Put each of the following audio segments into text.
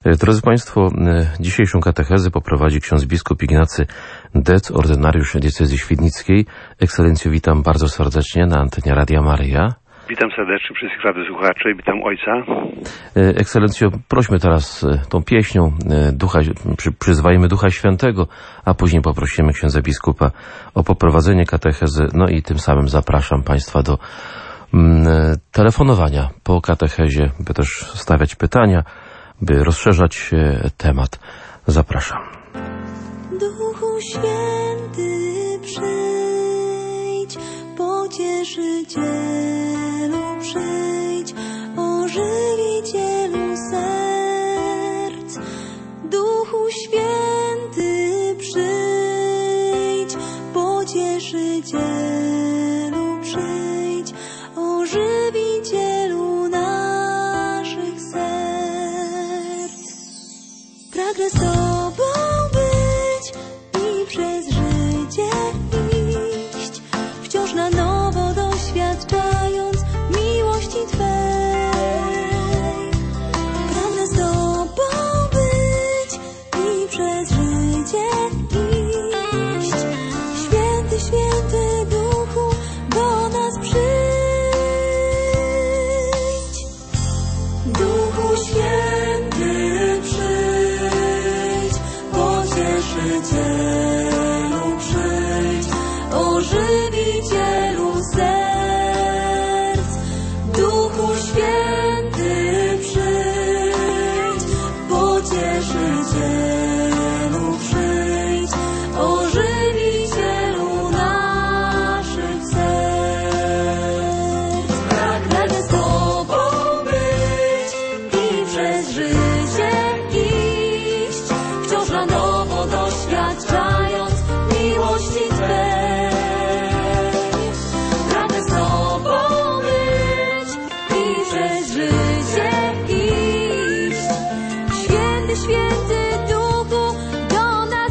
Drodzy Państwo, dzisiejszą katechezę poprowadzi ksiądz biskup Ignacy Dec, ordynariusz diecezji świdnickiej. Ekscelencjo, witam bardzo serdecznie na antenie Radia Maryja. Witam serdecznie wszystkich radiosłuchaczy i witam ojca. Ekscelencjo, prośmy teraz tą pieśnią, przyzwajmy Ducha Świętego, a później poprosimy księdza biskupa o poprowadzenie katechezy, no i tym samym zapraszam Państwa do telefonowania po katechezie, by też stawiać pytania, by rozszerzać temat. Zapraszam. Duchu Święty, przyjdź, Pocieszycielu, przyjdź, ożywicielu serc. Duchu Święty, przyjdź, Pocieszycielu, przyjdź, ożywicielu naszych serc. Pragnę z Tobą być i przez życie iść, wciąż na nowo doświadczając miłości Twej. Pragnę z Tobą być i przez życie iść. Święty, święty Duchu, do nas przyjdź. Duchu Święty, przyjdź, Pocieszycielu, przyjdź, ożywicielu serc. Duchu Święty, przyjdź, Pocieszycielu, przyjdź, ożywicielu naszych serc. Pragnę z Tobą być i przez życie iść, wciąż na nowo doświadczając miłości Twej. Pragnę z Tobą być i przez życie iść. Święty, święty Duchu, do nas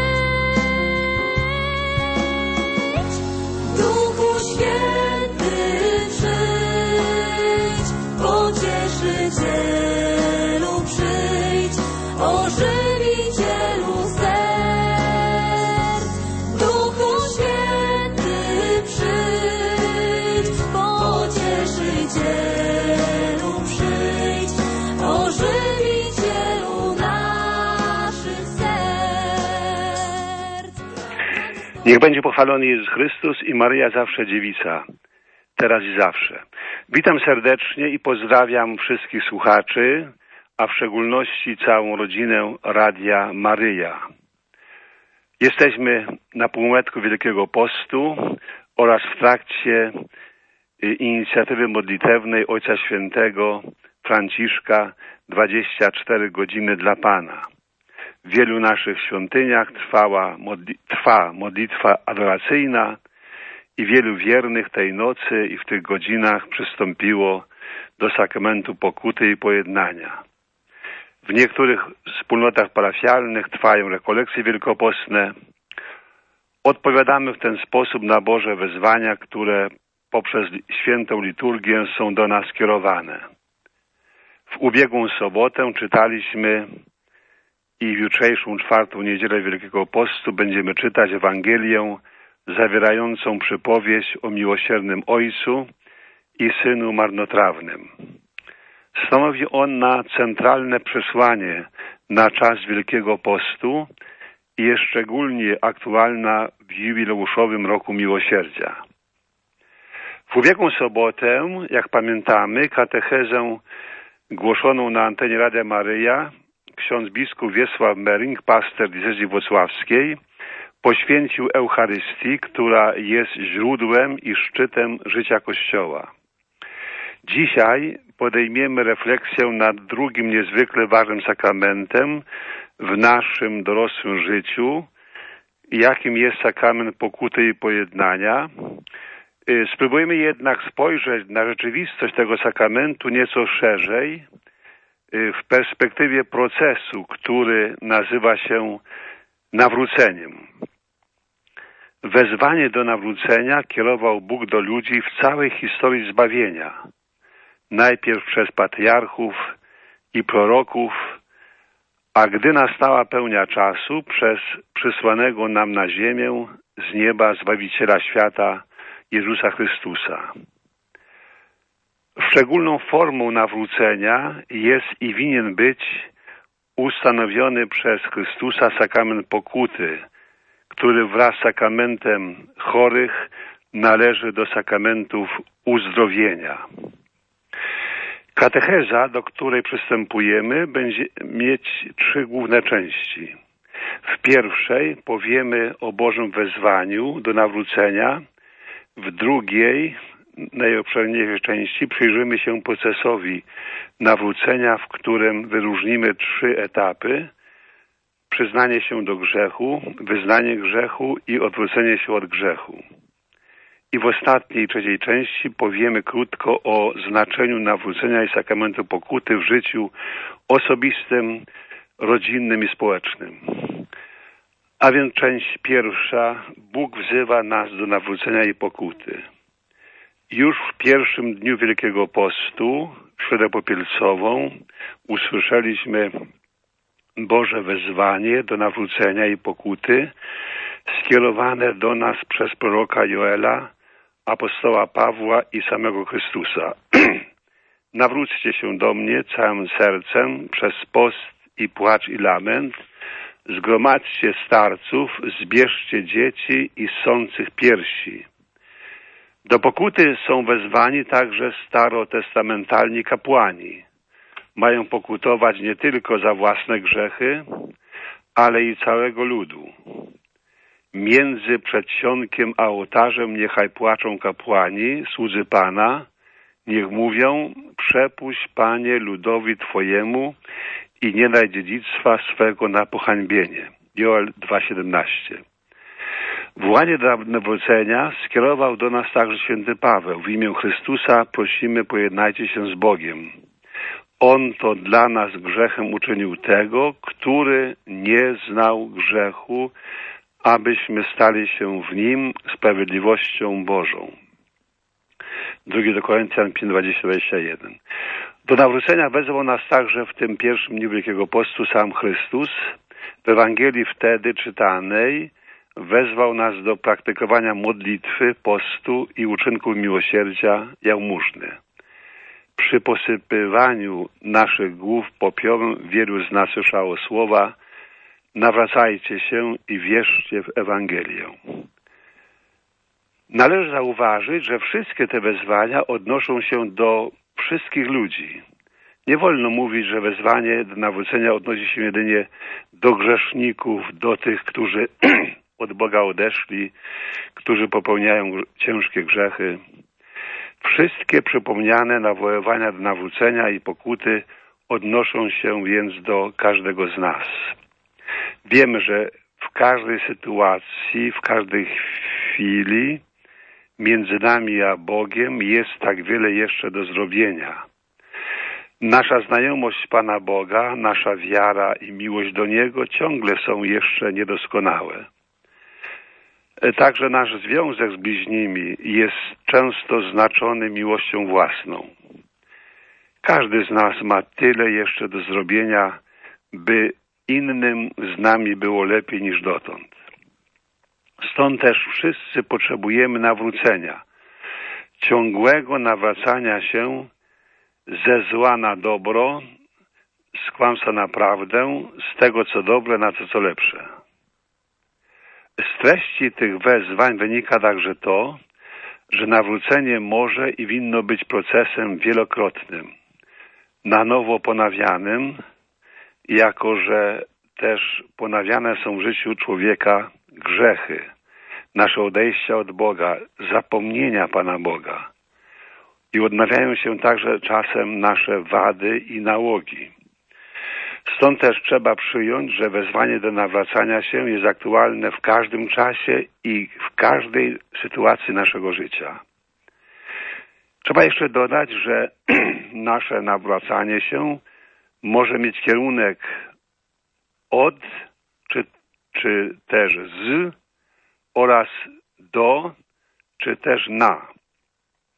przyjdź. Duchu Święty, przyjdź, Pocieszycielu, przyjdź, ożywicielu serc. Duchu Święty, przyjdź, Pocieszycielu, przyjdź, ożywicielu naszych serc. Niech będzie pochwalony Jezus Chrystus i Maryja zawsze dziewica, teraz i zawsze. Witam serdecznie i pozdrawiam wszystkich słuchaczy, a w szczególności całą rodzinę Radia Maryja. Jesteśmy na półmetku Wielkiego Postu oraz w trakcie inicjatywy modlitewnej Ojca Świętego Franciszka 24 godziny dla Pana. W wielu naszych świątyniach trwa modlitwa adoracyjna i wielu wiernych tej nocy i w tych godzinach przystąpiło do sakramentu pokuty i pojednania. W niektórych wspólnotach parafialnych trwają rekolekcje wielkopostne. Odpowiadamy w ten sposób na Boże wezwania, które poprzez świętą liturgię są do nas kierowane. W ubiegłą sobotę czytaliśmy i w jutrzejszą czwartą niedzielę Wielkiego Postu będziemy czytać Ewangelię zawierającą przypowieść o miłosiernym Ojcu i Synu marnotrawnym. Stanowi ona centralne przesłanie na czas Wielkiego Postu i jest szczególnie aktualna w jubileuszowym Roku Miłosierdzia. W ubiegłą sobotę, jak pamiętamy, katechezę głoszoną na antenie Radia Maryja ksiądz biskup Wiesław Mering, pastor diecezji włocławskiej, poświęcił Eucharystii, która jest źródłem i szczytem życia Kościoła. Dzisiaj podejmiemy refleksję nad drugim niezwykle ważnym sakramentem w naszym dorosłym życiu, jakim jest sakrament pokuty i pojednania. Spróbujmy jednak spojrzeć na rzeczywistość tego sakramentu nieco szerzej, w perspektywie procesu, który nazywa się nawróceniem. Wezwanie do nawrócenia kierował Bóg do ludzi w całej historii zbawienia. Najpierw przez patriarchów i proroków, A gdy nastała pełnia czasu, przez przysłanego nam na ziemię z nieba Zbawiciela świata Jezusa Chrystusa. Szczególną formą nawrócenia jest i winien być ustanowiony przez Chrystusa sakrament pokuty, który wraz z sakramentem chorych należy do sakramentów uzdrowienia. Katecheza, do której przystępujemy, będzie mieć 3 główne części. W pierwszej powiemy o Bożym wezwaniu do nawrócenia, w drugiej, najobszerniejszej części, przyjrzymy się procesowi nawrócenia, w którym wyróżnimy 3 etapy: przyznanie się do grzechu, wyznanie grzechu i odwrócenie się od grzechu. I w ostatniej, 3. części powiemy krótko o znaczeniu nawrócenia i sakramentu pokuty w życiu osobistym, rodzinnym i społecznym. A więc część pierwsza. Bóg wzywa nas do nawrócenia i pokuty. Już w pierwszym dniu Wielkiego Postu, w Środę Popielcową, usłyszeliśmy Boże wezwanie do nawrócenia i pokuty, skierowane do nas przez proroka Joela, apostoła Pawła i samego Chrystusa. Nawróćcie się do mnie całym sercem przez post i płacz i lament, zgromadźcie starców, zbierzcie dzieci i ssących piersi. Do pokuty są wezwani także starotestamentalni kapłani. Mają pokutować nie tylko za własne grzechy, ale i całego ludu. Między przedsionkiem a ołtarzem niechaj płaczą kapłani, słudzy Pana, niech mówią: przepuść, Panie, ludowi Twojemu i nie daj dziedzictwa swego na pohańbienie. Joel 2,17. Wołanie do nawrócenia skierował do nas także święty Paweł. W imię Chrystusa prosimy, pojednajcie się z Bogiem. On to dla nas grzechem uczynił tego, który nie znał grzechu, abyśmy stali się w nim sprawiedliwością Bożą. 2 do Koryntian 5:20-21. Do nawrócenia wezwał nas także w tym pierwszym dniu Wielkiego Postu sam Chrystus. W Ewangelii wtedy czytanej wezwał nas do praktykowania modlitwy, postu i uczynków miłosierdzia, jałmużny. Przy posypywaniu naszych głów popiołem wielu z nas słyszało słowa: nawracajcie się i wierzcie w Ewangelię. Należy zauważyć, że wszystkie te wezwania odnoszą się do wszystkich ludzi. Nie wolno mówić, że wezwanie do nawrócenia odnosi się jedynie do grzeszników, do tych, którzy od Boga odeszli, którzy popełniają ciężkie grzechy. Wszystkie przypomniane nawoływania do nawrócenia i pokuty odnoszą się więc do każdego z nas. Wiemy, że w każdej sytuacji, w każdej chwili między nami a Bogiem jest tak wiele jeszcze do zrobienia. Nasza znajomość Pana Boga, nasza wiara i miłość do Niego ciągle są jeszcze niedoskonałe. Także nasz związek z bliźnimi jest często znaczony miłością własną. Każdy z nas ma tyle jeszcze do zrobienia, by innym z nami było lepiej niż dotąd. Stąd też wszyscy potrzebujemy nawrócenia, ciągłego nawracania się ze zła na dobro, z kłamstwa na prawdę, z tego co dobre na to co lepsze. Z treści tych wezwań wynika także to, że nawrócenie może i winno być procesem wielokrotnym, na nowo ponawianym, jako że też ponawiane są w życiu człowieka grzechy, nasze odejścia od Boga, zapomnienia Pana Boga. I odnawiają się także czasem nasze wady i nałogi. Stąd też trzeba przyjąć, że wezwanie do nawracania się jest aktualne w każdym czasie i w każdej sytuacji naszego życia. Trzeba jeszcze dodać, że nasze nawracanie się może mieć kierunek od, czy też z, oraz do, czy też na.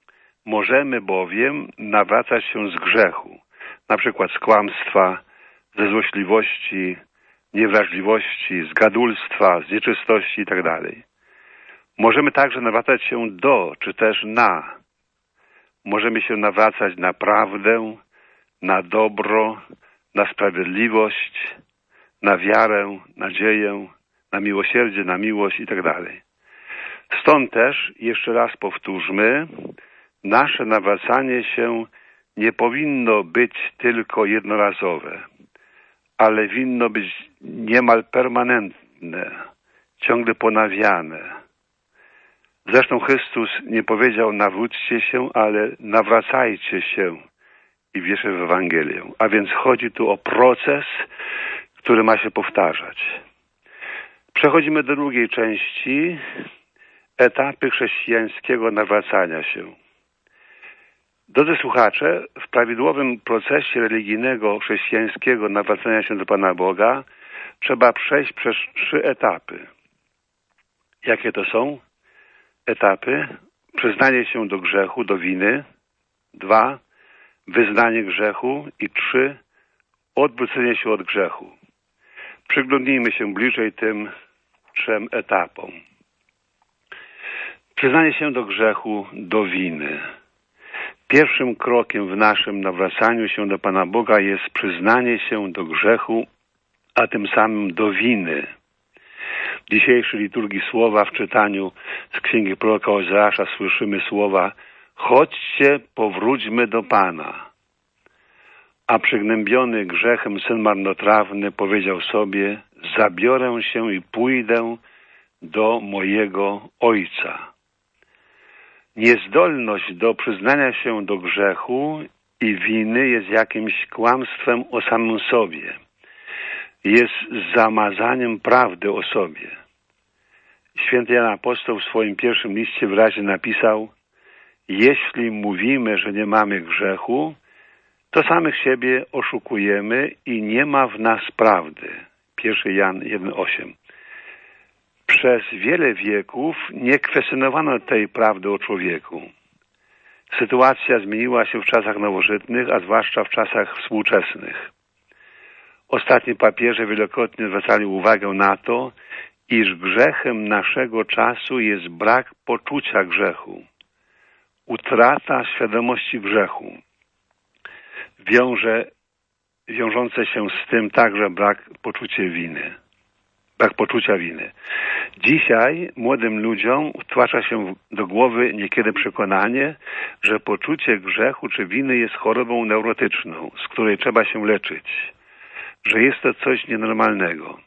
Możemy bowiem nawracać się z grzechu, na przykład z kłamstwa, ze złośliwości, niewrażliwości, z gadulstwa, z nieczystości itd. Możemy także nawracać się do, czy też na. Możemy się nawracać na prawdę, na dobro, na sprawiedliwość, na wiarę, nadzieję, na miłosierdzie, na miłość itd. Stąd też, jeszcze raz powtórzmy, nasze nawracanie się nie powinno być tylko jednorazowe, ale winno być niemal permanentne, ciągle ponawiane. Zresztą Chrystus nie powiedział nawróćcie się, ale nawracajcie się i wierzcie w Ewangelię. A więc chodzi tu o proces, który ma się powtarzać. Przechodzimy do drugiej części, etapy chrześcijańskiego nawracania się. Drodzy słuchacze, w prawidłowym procesie religijnego, chrześcijańskiego nawracania się do Pana Boga trzeba przejść przez 3 etapy. Jakie to są etapy? Przyznanie się do grzechu, do winy. 2. Wyznanie grzechu. I 3. Odwrócenie się od grzechu. Przyglądnijmy się bliżej tym 3 etapom. Przyznanie się do grzechu, do winy. Pierwszym krokiem w naszym nawracaniu się do Pana Boga jest przyznanie się do grzechu, a tym samym do winy. W dzisiejszej liturgii słowa w czytaniu z księgi proroka Ozeasza słyszymy słowa: chodźcie, powróćmy do Pana. A przygnębiony grzechem syn marnotrawny powiedział sobie: zabiorę się i pójdę do mojego Ojca. Niezdolność do przyznania się do grzechu i winy jest jakimś kłamstwem o samym sobie. Jest zamazaniem prawdy o sobie. Święty Jan Apostoł w swoim pierwszym liście wyraźnie napisał: jeśli mówimy, że nie mamy grzechu, to samych siebie oszukujemy i nie ma w nas prawdy. 1 Jan 1,8. Przez wiele wieków nie kwestionowano tej prawdy o człowieku. Sytuacja zmieniła się w czasach nowożytnych, a zwłaszcza w czasach współczesnych. Ostatni papieże wielokrotnie zwracali uwagę na to, iż grzechem naszego czasu jest brak poczucia grzechu, utrata świadomości grzechu. Wiążące się z tym także brak poczucia winy. Dzisiaj młodym ludziom wtłacza się do głowy niekiedy przekonanie, że poczucie grzechu czy winy jest chorobą neurotyczną, z której trzeba się leczyć, że jest to coś nienormalnego.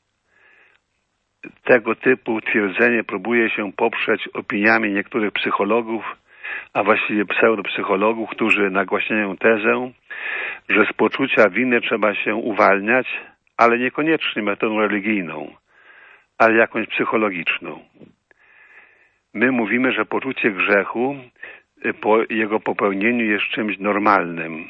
Tego typu twierdzenie próbuje się poprzeć opiniami niektórych psychologów, a właściwie pseudopsychologów, którzy nagłaśniają tezę, że z poczucia winy trzeba się uwalniać, ale niekoniecznie metodą religijną, ale jakąś psychologiczną. My mówimy, że poczucie grzechu po jego popełnieniu jest czymś normalnym.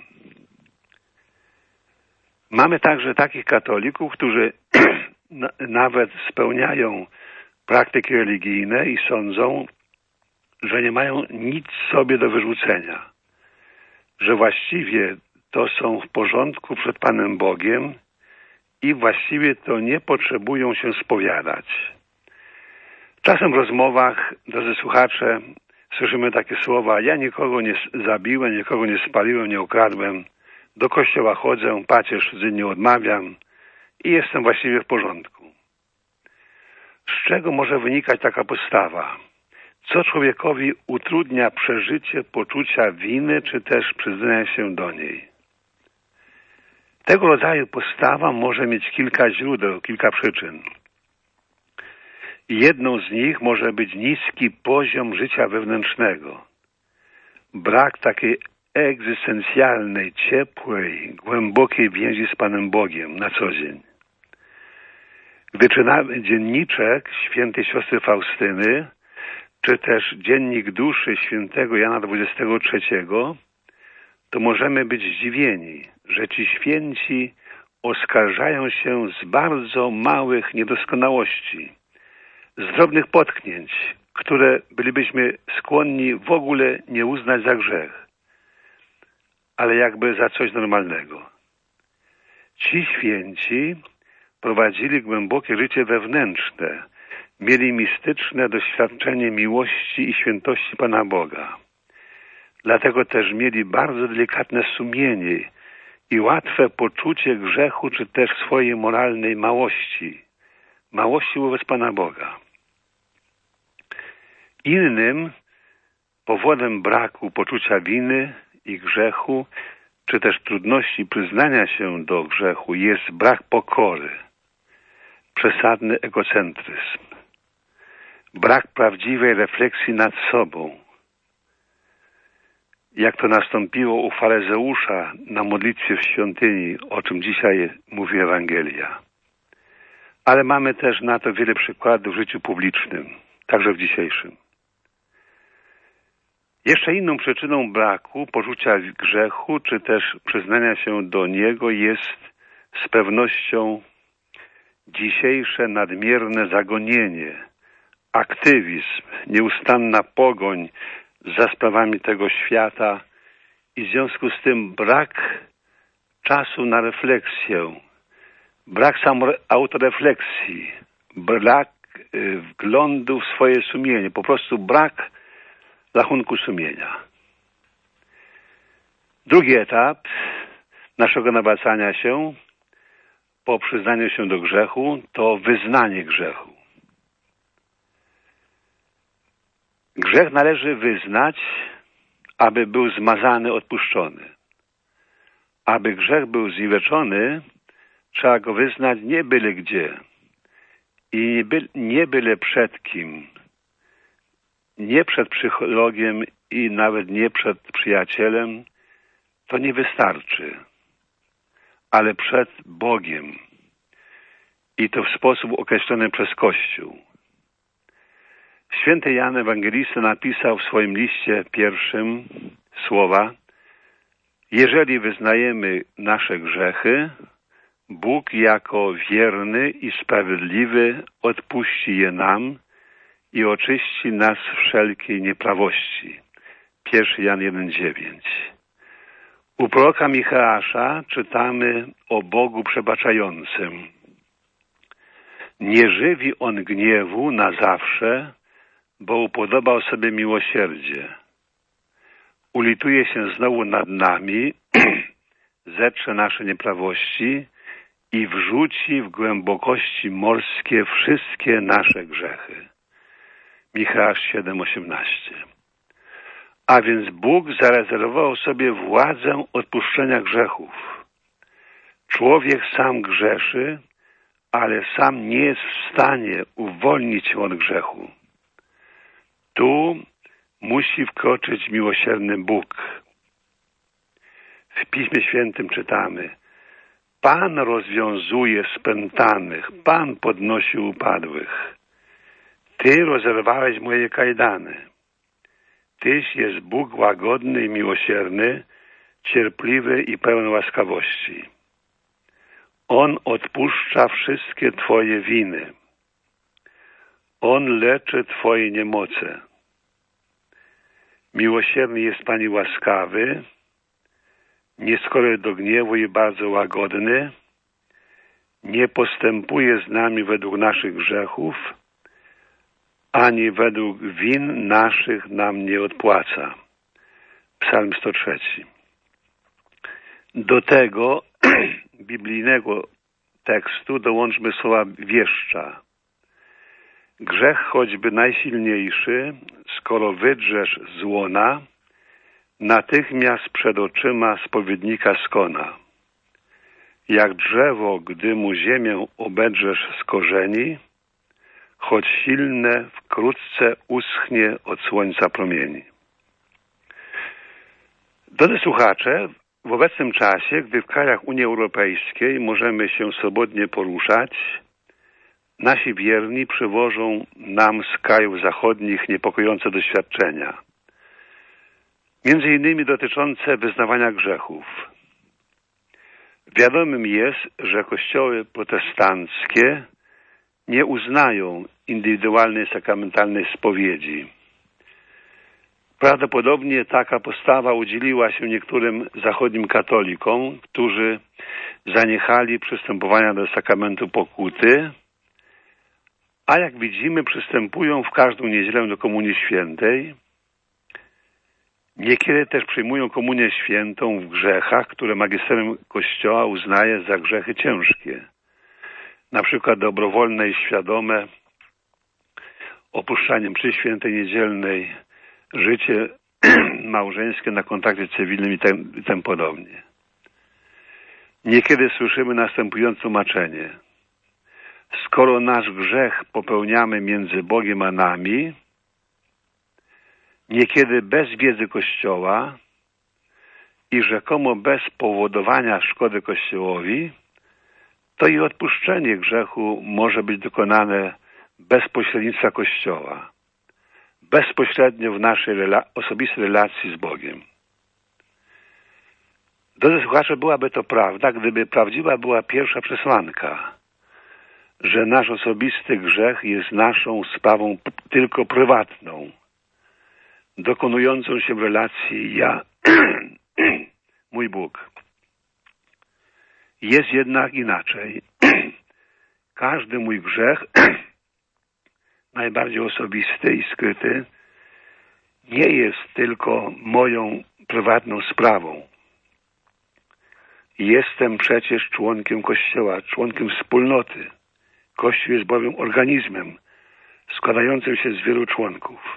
Mamy także takich katolików, którzy nawet spełniają praktyki religijne i sądzą, że nie mają nic sobie do wyrzucenia, że właściwie to są w porządku przed Panem Bogiem i właściwie to nie potrzebują się spowiadać. Czasem w rozmowach, drodzy słuchacze, słyszymy takie słowa: ja nikogo nie zabiłem, nikogo nie spaliłem, nie ukradłem, do kościoła chodzę, pacierz nie odmawiam i jestem właściwie w porządku. Z czego może wynikać taka postawa? Co człowiekowi utrudnia przeżycie poczucia winy, czy też przyznania się do niej? Tego rodzaju postawa może mieć kilka źródeł, kilka przyczyn. Jedną z nich może być niski poziom życia wewnętrznego. Brak takiej egzystencjalnej, ciepłej, głębokiej więzi z Panem Bogiem na co dzień. Gdy czytamy dzienniczek świętej siostry Faustyny, czy też dziennik duszy świętego Jana XXIII, to możemy być zdziwieni, że ci święci oskarżają się z bardzo małych niedoskonałości, z drobnych potknięć, które bylibyśmy skłonni w ogóle nie uznać za grzech, ale jakby za coś normalnego. Ci święci prowadzili głębokie życie wewnętrzne, mieli mistyczne doświadczenie miłości i świętości Pana Boga. Dlatego też mieli bardzo delikatne sumienie i łatwe poczucie grzechu, czy też swojej moralnej małości wobec Pana Boga. Innym powodem braku poczucia winy i grzechu, czy też trudności przyznania się do grzechu jest brak pokory, przesadny egocentryzm, brak prawdziwej refleksji nad sobą, jak to nastąpiło u faryzeusza na modlitwie w świątyni, o czym dzisiaj mówi Ewangelia. Ale mamy też na to wiele przykładów w życiu publicznym, także w dzisiejszym. Jeszcze inną przyczyną braku poczucia grzechu, czy też przyznania się do niego jest z pewnością dzisiejsze nadmierne zagonienie, aktywizm, nieustanna pogoń za sprawami tego świata i w związku z tym brak czasu na refleksję, brak autorefleksji, brak wglądu w swoje sumienie, po prostu brak rachunku sumienia. Drugi etap naszego nawracania się po przyznaniu się do grzechu to wyznanie grzechu. Grzech należy wyznać, aby był zmazany, odpuszczony. Aby grzech był zniweczony, trzeba go wyznać nie byle gdzie i nie byle przed kim. Nie przed psychologiem i nawet nie przed przyjacielem, to nie wystarczy, ale przed Bogiem i to w sposób określony przez Kościół. Święty Jan Ewangelista napisał w swoim liście pierwszym słowa: jeżeli wyznajemy nasze grzechy, Bóg jako wierny i sprawiedliwy odpuści je nam i oczyści nas wszelkiej nieprawości. 1 Jan 1,9. U proroka Micheasza czytamy o Bogu przebaczającym. Nie żywi On gniewu na zawsze, bo upodobał sobie miłosierdzie. Ulituje się znowu nad nami, zetrze nasze nieprawości i wrzuci w głębokości morskie wszystkie nasze grzechy. Micheasz 7,18. A więc Bóg zarezerwował sobie władzę odpuszczenia grzechów. Człowiek sam grzeszy, ale sam nie jest w stanie uwolnić się od grzechu. Tu musi wkroczyć miłosierny Bóg. W Piśmie Świętym czytamy: Pan rozwiązuje spętanych, Pan podnosi upadłych. Ty rozerwałeś moje kajdany. Tyś jest Bóg łagodny i miłosierny, cierpliwy i pełen łaskawości. On odpuszcza wszystkie Twoje winy. On leczy Twoje niemoce. Miłosierny jest Pan i łaskawy, nieskory do gniewu i bardzo łagodny, nie postępuje z nami według naszych grzechów, ani według win naszych nam nie odpłaca. Psalm 103. Do tego biblijnego tekstu dołączmy słowa wieszcza. Grzech choćby najsilniejszy, skoro wydrzesz z łona, natychmiast przed oczyma spowiednika skona. Jak drzewo, gdy mu ziemię obedrzesz z korzeni, choć silne, wkrótce uschnie od słońca promieni. Drodzy słuchacze, w obecnym czasie, gdy w krajach Unii Europejskiej możemy się swobodnie poruszać, nasi wierni przywożą nam z krajów zachodnich niepokojące doświadczenia. Między innymi dotyczące wyznawania grzechów. Wiadomym jest, że kościoły protestanckie nie uznają indywidualnej sakramentalnej spowiedzi. Prawdopodobnie taka postawa udzieliła się niektórym zachodnim katolikom, którzy zaniechali przystępowania do sakramentu pokuty, a jak widzimy, przystępują w każdą niedzielę do Komunii Świętej. Niekiedy też przyjmują Komunię Świętą w grzechach, które magisterium Kościoła uznaje za grzechy ciężkie. Na przykład dobrowolne i świadome opuszczanie mszy świętej niedzielnej, życie małżeńskie na kontakcie cywilnym i tym podobnie. Niekiedy słyszymy następujące tłumaczenie. Skoro nasz grzech popełniamy między Bogiem a nami, niekiedy bez wiedzy Kościoła i rzekomo bez powodowania szkody Kościołowi, to i odpuszczenie grzechu może być dokonane bez pośrednictwa Kościoła, bezpośrednio w naszej osobistej relacji z Bogiem. Drodzy słuchacze, byłaby to prawda, gdyby prawdziwa była pierwsza przesłanka, że nasz osobisty grzech jest naszą sprawą tylko prywatną, dokonującą się w relacji ja, mój Bóg. Jest jednak inaczej. Każdy mój grzech, najbardziej osobisty i skryty, nie jest tylko moją prywatną sprawą. Jestem przecież członkiem Kościoła, członkiem wspólnoty. Kościół jest bowiem organizmem składającym się z wielu członków.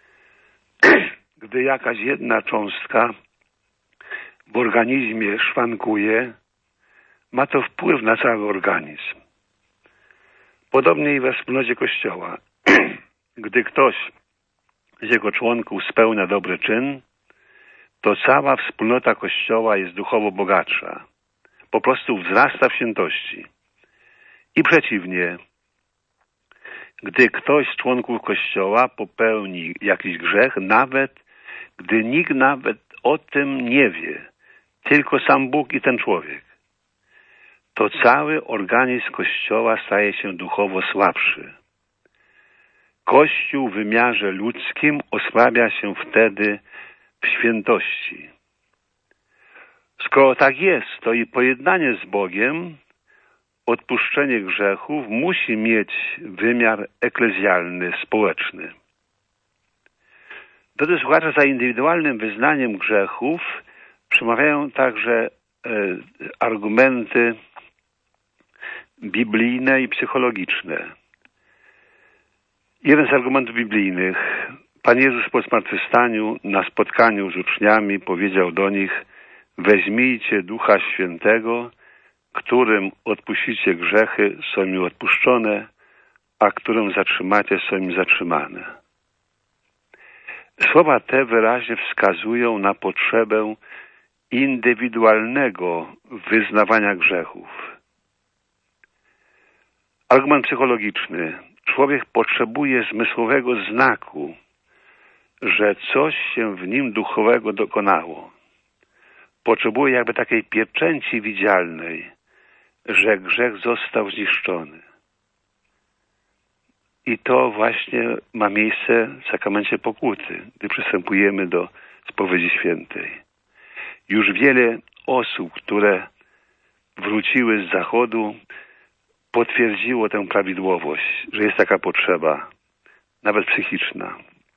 Gdy jakaś jedna cząstka w organizmie szwankuje, ma to wpływ na cały organizm. Podobnie i we wspólnocie Kościoła. Gdy ktoś z jego członków spełnia dobry czyn, to cała wspólnota Kościoła jest duchowo bogatsza. Po prostu wzrasta w świętości. I przeciwnie, gdy ktoś z członków Kościoła popełni jakiś grzech, nawet gdy nikt nawet o tym nie wie, tylko sam Bóg i ten człowiek, to cały organizm Kościoła staje się duchowo słabszy. Kościół w wymiarze ludzkim osłabia się wtedy w świętości. Skoro tak jest, to i pojednanie z Bogiem, odpuszczenie grzechów musi mieć wymiar eklezjalny, społeczny. Drodzy słuchacze, za indywidualnym wyznaniem grzechów przemawiają także argumenty biblijne i psychologiczne. Jeden z argumentów biblijnych. Pan Jezus po zmartwychwstaniu na spotkaniu z uczniami powiedział do nich: weźmijcie Ducha Świętego, którym odpuścicie grzechy, są mi odpuszczone, a którym zatrzymacie, są mi zatrzymane. Słowa te wyraźnie wskazują na potrzebę indywidualnego wyznawania grzechów. Argument psychologiczny. Człowiek potrzebuje zmysłowego znaku, że coś się w nim duchowego dokonało. Potrzebuje jakby takiej pieczęci widzialnej, że grzech został zniszczony. I to właśnie ma miejsce w sakramencie pokuty, gdy przystępujemy do spowiedzi świętej. Już wiele osób, które wróciły z Zachodu, potwierdziło tę prawidłowość, że jest taka potrzeba, nawet psychiczna.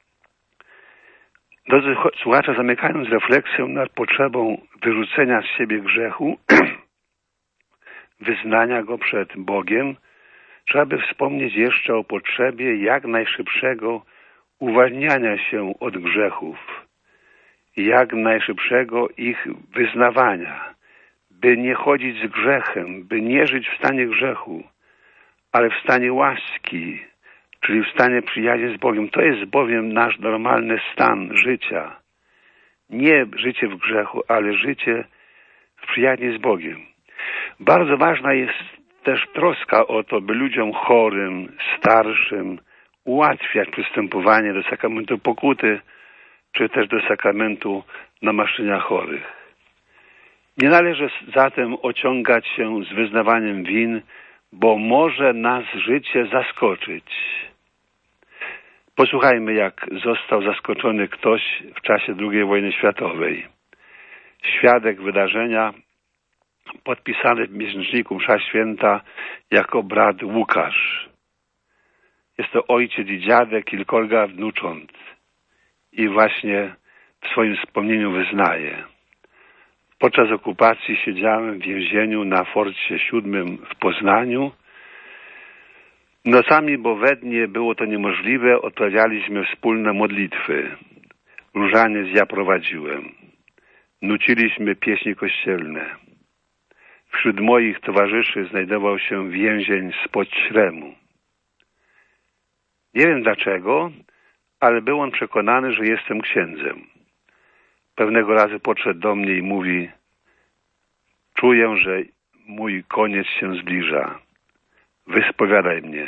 Drodzy słuchacze, zamykając refleksję nad potrzebą wyrzucenia z siebie grzechu, wyznania go przed Bogiem, trzeba by wspomnieć jeszcze o potrzebie jak najszybszego uwalniania się od grzechów, jak najszybszego ich wyznawania, by nie chodzić z grzechem, by nie żyć w stanie grzechu, ale w stanie łaski, czyli w stanie przyjaźni z Bogiem. To jest bowiem nasz normalny stan życia. Nie życie w grzechu, ale życie w przyjaźni z Bogiem. Bardzo ważna jest też troska o to, by ludziom chorym, starszym ułatwiać przystępowanie do sakramentu pokuty, czy też do sakramentu namaszczenia chorych. Nie należy zatem ociągać się z wyznawaniem win, bo może nas życie zaskoczyć. Posłuchajmy, jak został zaskoczony ktoś w czasie II wojny światowej. Świadek wydarzenia podpisany w miesięczniku Msza Święta jako brat Łukasz. Jest to ojciec i dziadek kilkorga wnucząt i właśnie w swoim wspomnieniu wyznaje: podczas okupacji siedziałem w więzieniu na Forcie 7 w Poznaniu. Nocami, bo we dnie było to niemożliwe, odprawialiśmy wspólne modlitwy. Różaniec ja prowadziłem. Nuciliśmy pieśni kościelne. Wśród moich towarzyszy znajdował się więzień spod Śremu. Nie wiem dlaczego, ale był on przekonany, że jestem księdzem. Pewnego razu podszedł do mnie i mówi: czuję, że mój koniec się zbliża. Wyspowiadaj mnie.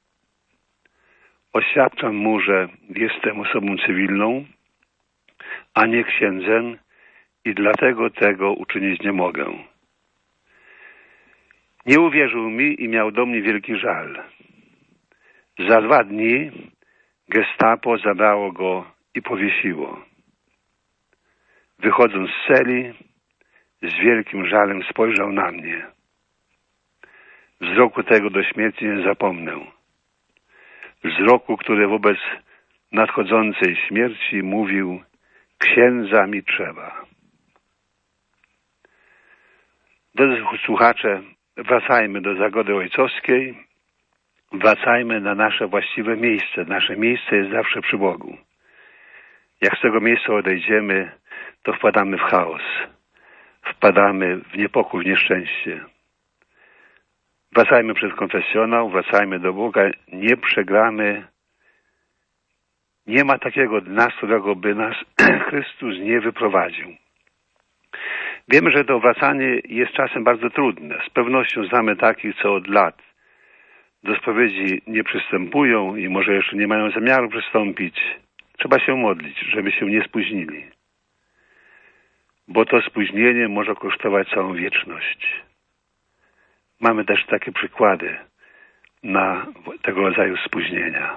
Oświadczam mu, że jestem osobą cywilną, a nie księdzem i dlatego tego uczynić nie mogę. Nie uwierzył mi i miał do mnie wielki żal. Za 2 dni gestapo zabrało go i powiesiło. Wychodząc z celi, z wielkim żalem spojrzał na mnie. Wzroku tego do śmierci nie zapomnę. Wzroku, który wobec nadchodzącej śmierci mówił: księdza mi trzeba. Drodzy słuchacze, wracajmy do Zagody Ojcowskiej, wracajmy na nasze właściwe miejsce. Nasze miejsce jest zawsze przy Bogu. Jak z tego miejsca odejdziemy, to wpadamy w chaos, wpadamy w niepokój, w nieszczęście. Wracajmy przed konfesjonał, wracajmy do Boga, nie przegramy. Nie ma takiego dna, z którego by nas Chrystus nie wyprowadził. Wiemy, że to wracanie jest czasem bardzo trudne. Z pewnością znamy takich, co od lat do spowiedzi nie przystępują i może jeszcze nie mają zamiaru przystąpić. Trzeba się modlić, żeby się nie spóźnili. Bo to spóźnienie może kosztować całą wieczność. Mamy też takie przykłady na tego rodzaju spóźnienia.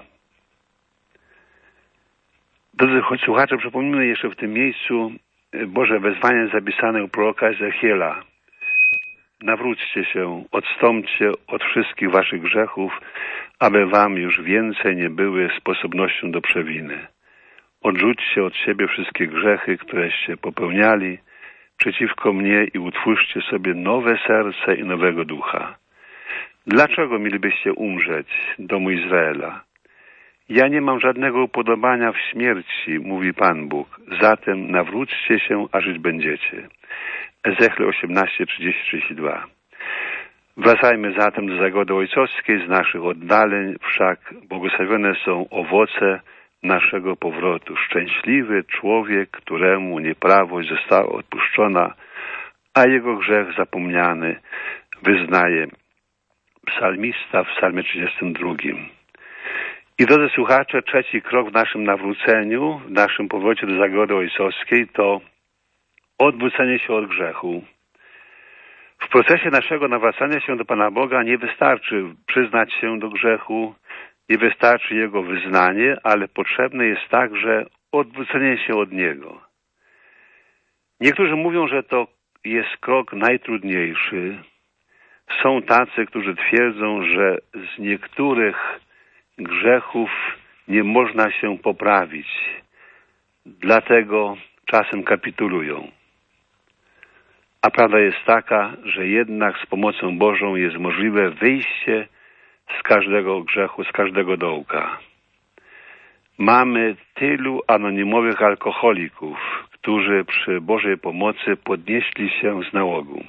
Drodzy słuchacze, przypomnijmy jeszcze w tym miejscu Boże wezwanie zapisane u proroka Ezechiela. Nawróćcie się, odstąpcie od wszystkich waszych grzechów, aby wam już więcej nie były sposobnością do przewiny. Odrzućcie od siebie wszystkie grzechy, któreście popełniali przeciwko mnie i utwórzcie sobie nowe serce i nowego ducha. Dlaczego mielibyście umrzeć, domu Izraela? Ja nie mam żadnego upodobania w śmierci, mówi Pan Bóg. Zatem nawróćcie się, a żyć będziecie. Ezechiel 18:30-32. Wracajmy zatem do Zagody Ojcowskiej z naszych oddaleń, wszak błogosławione są owoce naszego powrotu. Szczęśliwy człowiek, któremu nieprawość została odpuszczona, a jego grzech zapomniany, wyznaje psalmista w psalmie 32. I drodzy słuchacze, 3. krok w naszym nawróceniu, w naszym powrocie do Zagody Ojcowskiej to odwrócenie się od grzechu. W procesie naszego nawracania się do Pana Boga nie wystarczy przyznać się do grzechu, nie wystarczy jego wyznanie, ale potrzebne jest także odwrócenie się od niego. Niektórzy mówią, że to jest krok najtrudniejszy. Są tacy, którzy twierdzą, że z niektórych grzechów nie można się poprawić. Dlatego czasem kapitulują. A prawda jest taka, że jednak z pomocą Bożą jest możliwe wyjście z każdego grzechu, z każdego dołka. Mamy tylu anonimowych alkoholików, którzy przy Bożej pomocy podnieśli się z nałogu.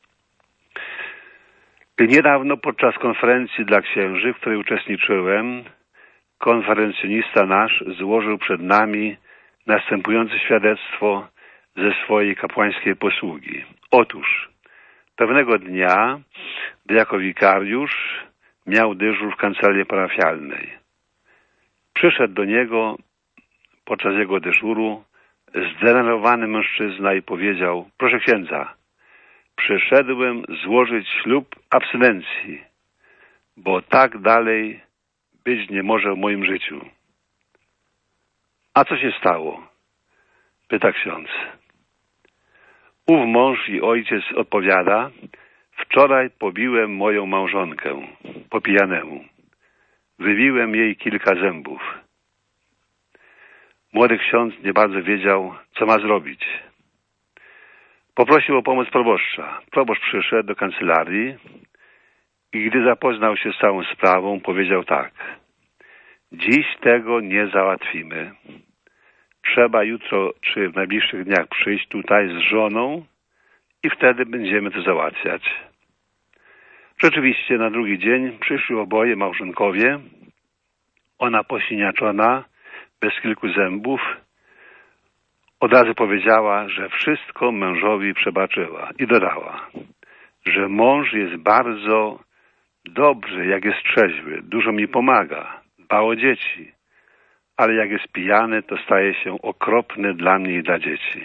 Niedawno podczas konferencji dla księży, w której uczestniczyłem, konferencjonista nasz złożył przed nami następujące świadectwo ze swojej kapłańskiej posługi. Otóż pewnego dnia jako wikariusz miał dyżur w kancelarii parafialnej. Przyszedł do niego podczas jego dyżuru zdenerwowany mężczyzna i powiedział: proszę księdza, przyszedłem złożyć ślub abstynencji, bo tak dalej być nie może w moim życiu. A co się stało? Pyta ksiądz. Ów mąż i ojciec odpowiada: wczoraj pobiłem moją małżonkę po pijanemu. Wybiłem jej kilka zębów. Młody ksiądz nie bardzo wiedział, co ma zrobić. Poprosił o pomoc proboszcza. Proboszcz przyszedł do kancelarii i gdy zapoznał się z całą sprawą, powiedział tak: dziś tego nie załatwimy. Trzeba jutro czy w najbliższych dniach przyjść tutaj z żoną i wtedy będziemy to załatwiać. Rzeczywiście na drugi dzień przyszli oboje małżonkowie. Ona posiniaczona, bez kilku zębów, od razu powiedziała, że wszystko mężowi przebaczyła i dodała, że mąż jest bardzo dobry, jak jest trzeźwy, dużo mi pomaga, dba o dzieci, ale jak jest pijany, to staje się okropny dla mnie i dla dzieci.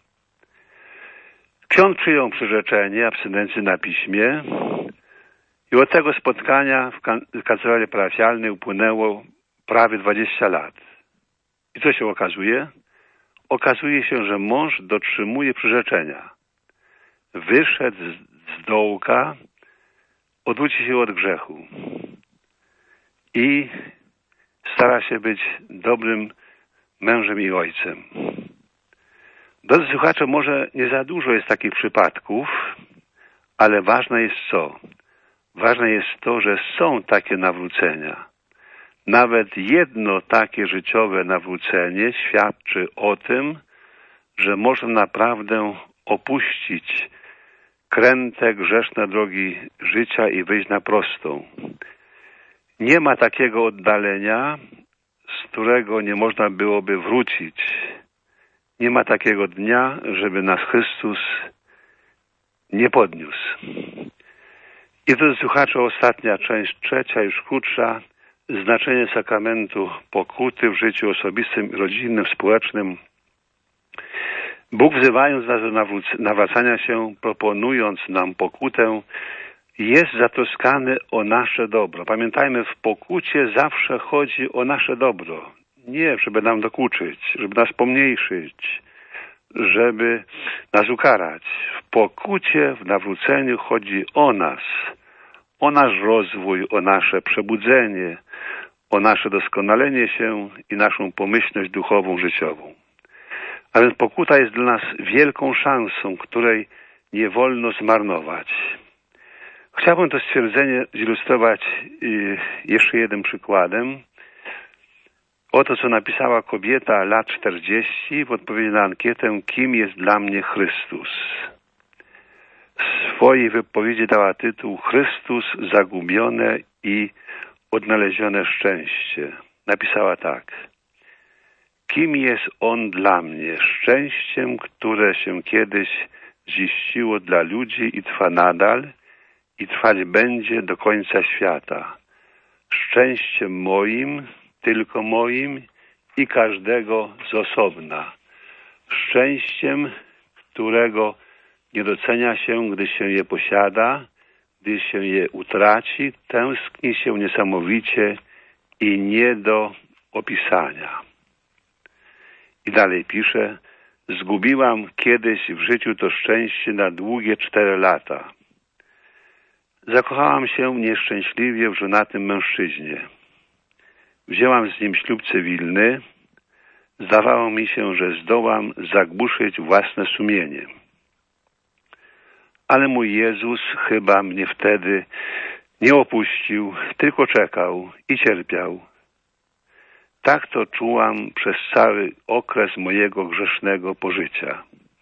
Ksiądz przyjął przyrzeczenie abstynencji na piśmie i od tego spotkania w kancelarii parafialnej upłynęło prawie 20 lat. I co się okazuje? Okazuje się, że mąż dotrzymuje przyrzeczenia. Wyszedł z dołka, odwrócił się od grzechu i stara się być dobrym mężem i ojcem. Drodzy słuchacze, może nie za dużo jest takich przypadków, ale ważne jest co? Ważne jest to, że są takie nawrócenia. Nawet jedno takie życiowe nawrócenie świadczy o tym, że można naprawdę opuścić kręte, grzeszne drogi życia i wyjść na prostą. Nie ma takiego oddalenia, z którego nie można byłoby wrócić. Nie ma takiego dnia, żeby nas Chrystus nie podniósł. I drodzy słuchacze, ostatnia część, trzecia, już krótsza, znaczenie sakramentu pokuty w życiu osobistym, rodzinnym, społecznym. Bóg, wzywając nas do nawracania się, proponując nam pokutę, jest zatroskany o nasze dobro. Pamiętajmy, w pokucie zawsze chodzi o nasze dobro. Nie, żeby nam dokuczyć, żeby nas pomniejszyć, żeby nas ukarać. W pokucie, w nawróceniu chodzi o nas, o nasz rozwój, o nasze przebudzenie, o nasze doskonalenie się i naszą pomyślność duchową, życiową. A więc pokuta jest dla nas wielką szansą, której nie wolno zmarnować. Chciałbym to stwierdzenie zilustrować jeszcze jednym przykładem. Oto, co napisała kobieta lat 40 w odpowiedzi na ankietę: kim jest dla mnie Chrystus? W swojej wypowiedzi dała tytuł: Chrystus, zagubione i odnalezione szczęście. Napisała tak: kim jest On dla mnie? Szczęściem, które się kiedyś ziściło dla ludzi i trwa nadal i trwać będzie do końca świata. Szczęściem moim, tylko moim i każdego z osobna. Szczęściem, którego nie docenia się, gdy się je posiada, gdy się je utraci, tęskni się niesamowicie i nie do opisania. I dalej pisze: zgubiłam kiedyś w życiu to szczęście na długie 4 lata. Zakochałam się nieszczęśliwie w żonatym mężczyźnie. Wzięłam z nim ślub cywilny. Zdawało mi się, że zdołam zagłuszyć własne sumienie. Ale mój Jezus chyba mnie wtedy nie opuścił, tylko czekał i cierpiał. Tak to czułam przez cały okres mojego grzesznego pożycia.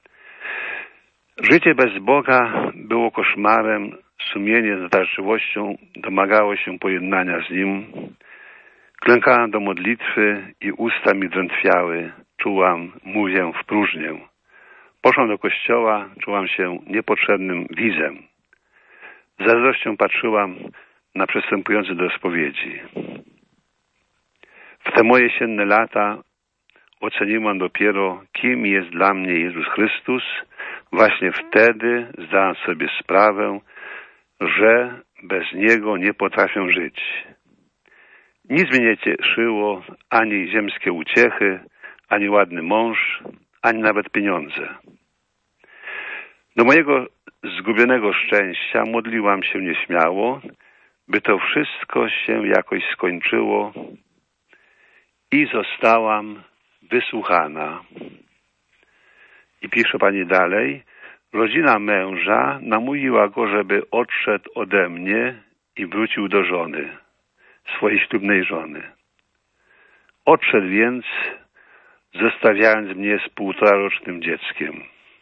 Życie bez Boga było koszmarem, sumienie z natarczywością domagało się pojednania z Nim. Klękałam do modlitwy i usta mi drętwiały. Czułam, mówię, w próżnię. Poszłam do kościoła, czułam się niepotrzebnym widzem. Z zazdrością patrzyłam na przystępujących do spowiedzi. W te moje jesienne lata oceniłam dopiero, kim jest dla mnie Jezus Chrystus. Właśnie wtedy zdałam sobie sprawę, że bez Niego nie potrafię żyć. Nic mnie nie cieszyło, ani ziemskie uciechy, ani ładny mąż, ani nawet pieniądze. Do mojego zgubionego szczęścia modliłam się nieśmiało, by to wszystko się jakoś skończyło i zostałam wysłuchana. I pisze pani dalej, rodzina męża namówiła go, żeby odszedł ode mnie i wrócił do żony, swojej ślubnej żony. Odszedł więc, zostawiając mnie z 1,5-rocznym dzieckiem.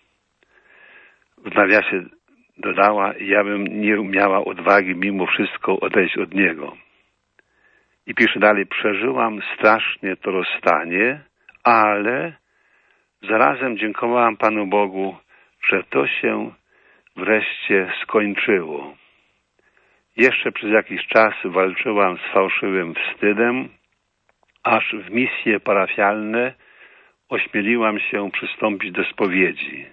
W nawiasie dodała, ja bym nie miała odwagi mimo wszystko odejść od niego. I pisze dalej, przeżyłam strasznie to rozstanie, ale zarazem dziękowałam Panu Bogu, że to się wreszcie skończyło. Jeszcze przez jakiś czas walczyłam z fałszywym wstydem, aż w misje parafialne ośmieliłam się przystąpić do spowiedzi.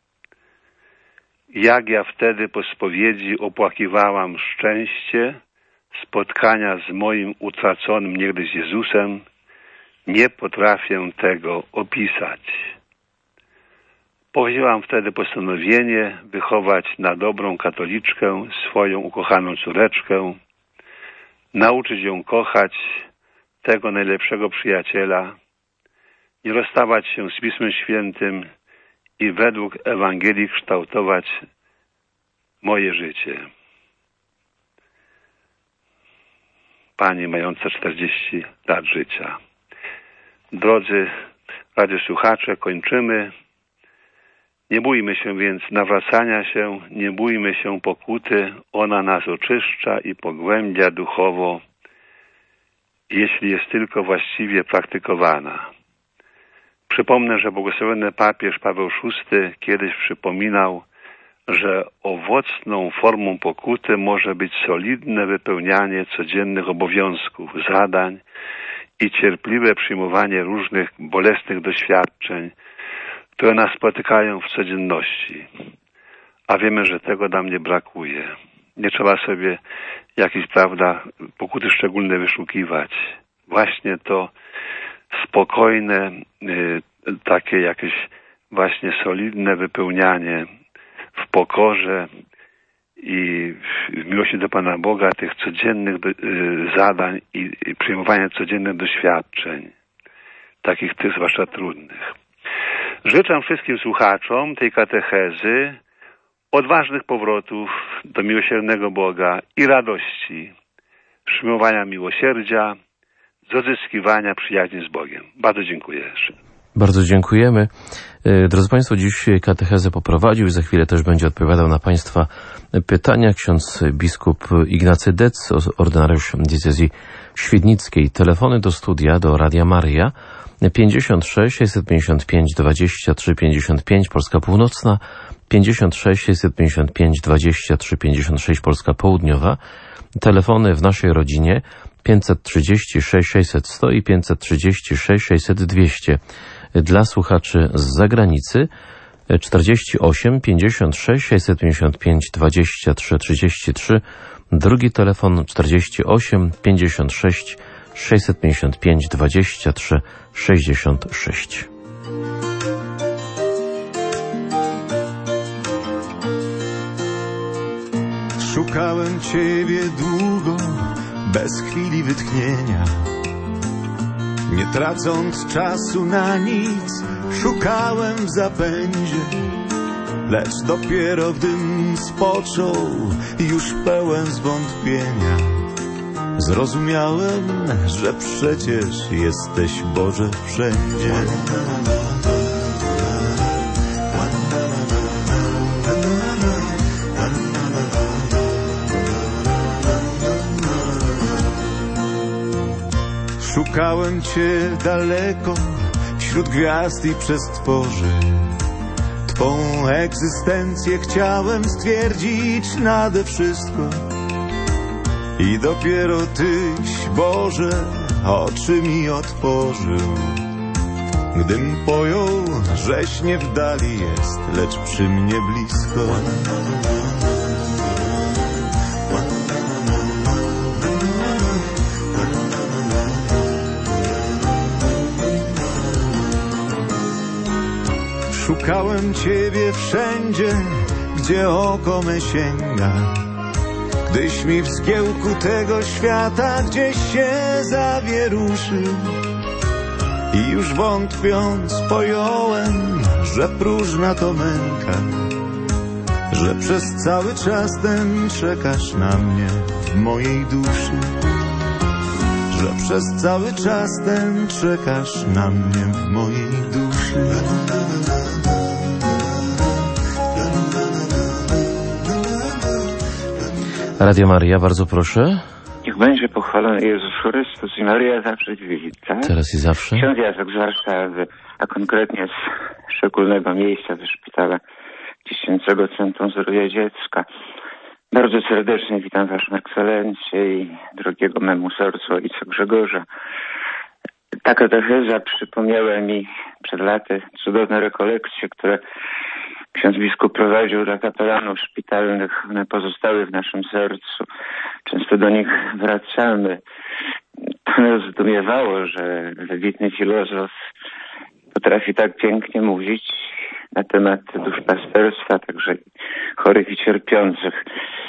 Jak ja wtedy po spowiedzi opłakiwałam szczęście spotkania z moim utraconym niegdyś Jezusem, nie potrafię tego opisać. Powzięłam wtedy postanowienie wychować na dobrą katoliczkę swoją ukochaną córeczkę, nauczyć ją kochać tego najlepszego przyjaciela, nie rozstawać się z Pismem Świętym i według Ewangelii kształtować moje życie. Pani mająca 40 lat życia. Drodzy radiosłuchacze, kończymy. Nie bójmy się więc nawracania się, nie bójmy się pokuty. Ona nas oczyszcza i pogłębia duchowo, jeśli jest tylko właściwie praktykowana. Przypomnę, że błogosławiony papież Paweł VI kiedyś przypominał, że owocną formą pokuty może być solidne wypełnianie codziennych obowiązków, zadań i cierpliwe przyjmowanie różnych bolesnych doświadczeń, które nas spotykają w codzienności. A wiemy, że tego nam nie brakuje. Nie trzeba sobie jakiejś, pokuty szczególne wyszukiwać. Właśnie to spokojne, takie jakieś właśnie solidne wypełnianie w pokorze i w miłości do Pana Boga tych codziennych zadań i przyjmowania codziennych doświadczeń, takich tych zwłaszcza trudnych. Życzę wszystkim słuchaczom tej katechezy odważnych powrotów do miłosiernego Boga i radości, przyjmowania miłosierdzia, z odzyskiwania przyjaźni z Bogiem. Bardzo dziękuję. Bardzo dziękujemy. Drodzy Państwo, dziś katechezę poprowadził i za chwilę też będzie odpowiadał na Państwa pytania ksiądz biskup Ignacy Dec, ordynariusz diecezji świdnickiej. Telefony do studia, do Radia Maryja 56 655 23 55 Polska Północna, 56 655 23 56 Polska Południowa. Telefony w naszej rodzinie 536 600 100 i 536 600 200. Dla słuchaczy z zagranicy 48 56 655 23 33. Drugi telefon 48 56 655 23 66. Szukałem Ciebie długo, bez chwili wytchnienia. Nie tracąc czasu na nic, szukałem w zapędzie. Lecz dopiero gdym spoczął, już pełen zwątpienia, zrozumiałem, że przecież jesteś, Boże, wszędzie. Szukałem Cię daleko, wśród gwiazd i przestworzy. Twą egzystencję chciałem stwierdzić nade wszystko. I dopiero Tyś, Boże, oczy mi otworzył, gdym pojął, żeś nie w dali jest, lecz przy mnie blisko. Szukałem Ciebie wszędzie, gdzie oko me sięga. Gdyś mi w zgiełku tego świata gdzieś się zawieruszył i już wątpiąc pojąłem, że próżna to męka, że przez cały czas ten czekasz na mnie w mojej duszy, że przez cały czas ten czekasz na mnie w mojej duszy. Radio Maria, bardzo proszę. Niech będzie pochwalony Jezus Chrystus i Maria zawsze wita. Teraz i zawsze. Ksiądz Jacek z Warszawy, a konkretnie z szczególnego miejsca ze szpitala Dziecięcego Centrum Zdrowia Dziecka. Bardzo serdecznie witam Waszą Ekscelencję i drogiego memu sercu ojca Grzegorza. Ta katecheza przypomniała mi przed laty cudowne rekolekcje, które ksiądz biskup prowadził dla kapelanów szpitalnych. One pozostały w naszym sercu. Często do nich wracamy. To nas zdumiewało, że wybitny filozof potrafi tak pięknie mówić na temat duszpasterstwa, także chorych i cierpiących.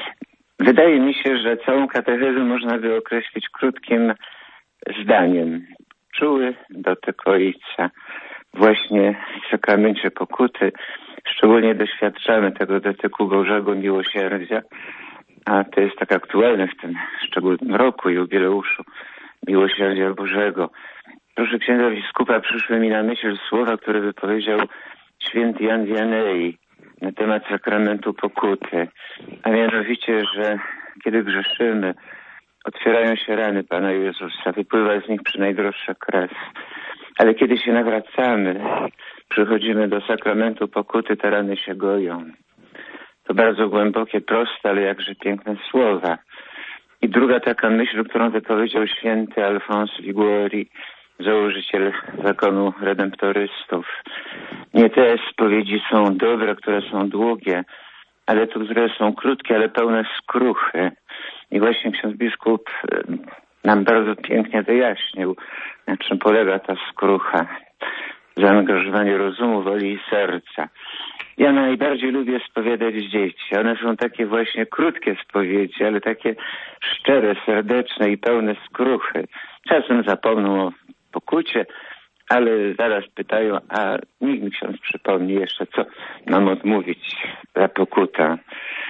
Wydaje mi się, że całą katechezę można by określić krótkim zdaniem. Czuły dotyk Ojca. Właśnie w sakramencie pokuty szczególnie doświadczamy tego dotyku Bożego miłosierdzia, a to jest tak aktualne w tym szczególnym roku, jubileuszu miłosierdzia Bożego. Proszę księdza biskupa, przyszły mi na myśl słowa, które wypowiedział święty Jan Wianei na temat sakramentu pokuty, a mianowicie, że kiedy grzeszymy, otwierają się rany Pana Jezusa, wypływa z nich przynajdroższa krew. Ale kiedy się nawracamy, przychodzimy do sakramentu pokuty, te rany się goją. To bardzo głębokie, proste, ale jakże piękne słowa. I druga taka myśl, którą wypowiedział święty Alfons Liguori, założyciel zakonu redemptorystów. Nie te spowiedzi są dobre, które są długie, ale te, które są krótkie, ale pełne skruchy. I właśnie ksiądz biskup nam bardzo pięknie wyjaśnił, na czym polega ta skrucha. Zaangażowanie rozumu, woli i serca. Ja najbardziej lubię spowiadać dzieci. One są takie właśnie krótkie spowiedzi, ale takie szczere, serdeczne i pełne skruchy. Czasem zapomną o pokucie, ale zaraz pytają, a niech mi ksiądz przypomni jeszcze, co mam odmówić za pokutę.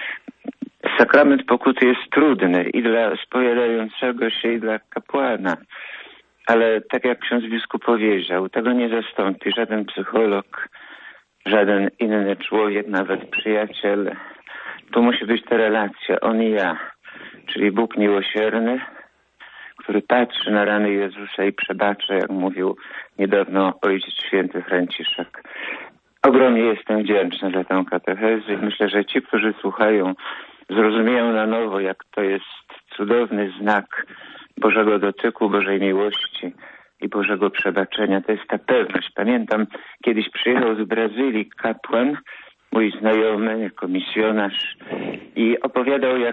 Sakrament pokuty jest trudny i dla spowiadającego się, i dla kapłana. Ale tak jak ksiądz biskup powiedział, tego nie zastąpi żaden psycholog, żaden inny człowiek, nawet przyjaciel. Tu musi być ta relacja, on i ja, czyli Bóg miłosierny, który patrzy na rany Jezusa i przebacza, jak mówił niedawno ojciec święty Franciszek. Ogromnie jestem wdzięczny za tę katechezę i myślę, że ci, którzy słuchają, zrozumieją na nowo, jak to jest cudowny znak Bożego dotyku, Bożej miłości i Bożego przebaczenia. To jest ta pewność. Pamiętam, kiedyś przyjechał z Brazylii kapłan, mój znajomy, jako misjonarz, i opowiadał, jak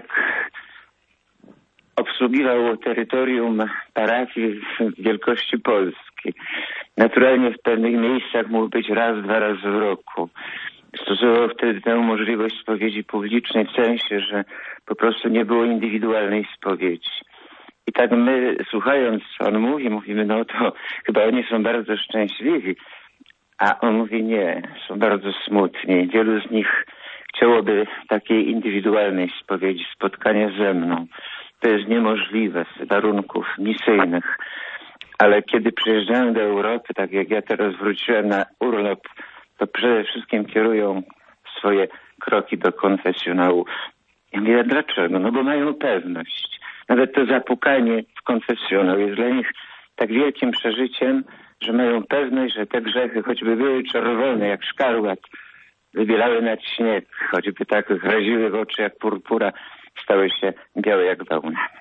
obsługiwał terytorium parafii wielkości Polski. Naturalnie w pewnych miejscach mógł być raz, 2 razy w roku. Stosował wtedy tę możliwość spowiedzi publicznej w sensie, że po prostu nie było indywidualnej spowiedzi. I tak my, słuchając, co on mówi, mówimy, no to chyba oni są bardzo szczęśliwi. A on mówi, nie, są bardzo smutni. Wielu z nich chciałoby takiej indywidualnej spowiedzi, spotkania ze mną. To jest niemożliwe z warunków misyjnych. Ale kiedy przyjeżdżają do Europy, tak jak ja teraz wróciłem na urlop, to przede wszystkim kierują swoje kroki do konfesjonału. Ja mówię, dlaczego? No bo mają pewność. Nawet to zapukanie w konfesjonał jest dla nich tak wielkim przeżyciem, że mają pewność, że te grzechy, choćby były czerwone jak szkarłat, wybielały nad śnieg, choćby tak raziły w oczy jak purpura, stały się białe jak wełna.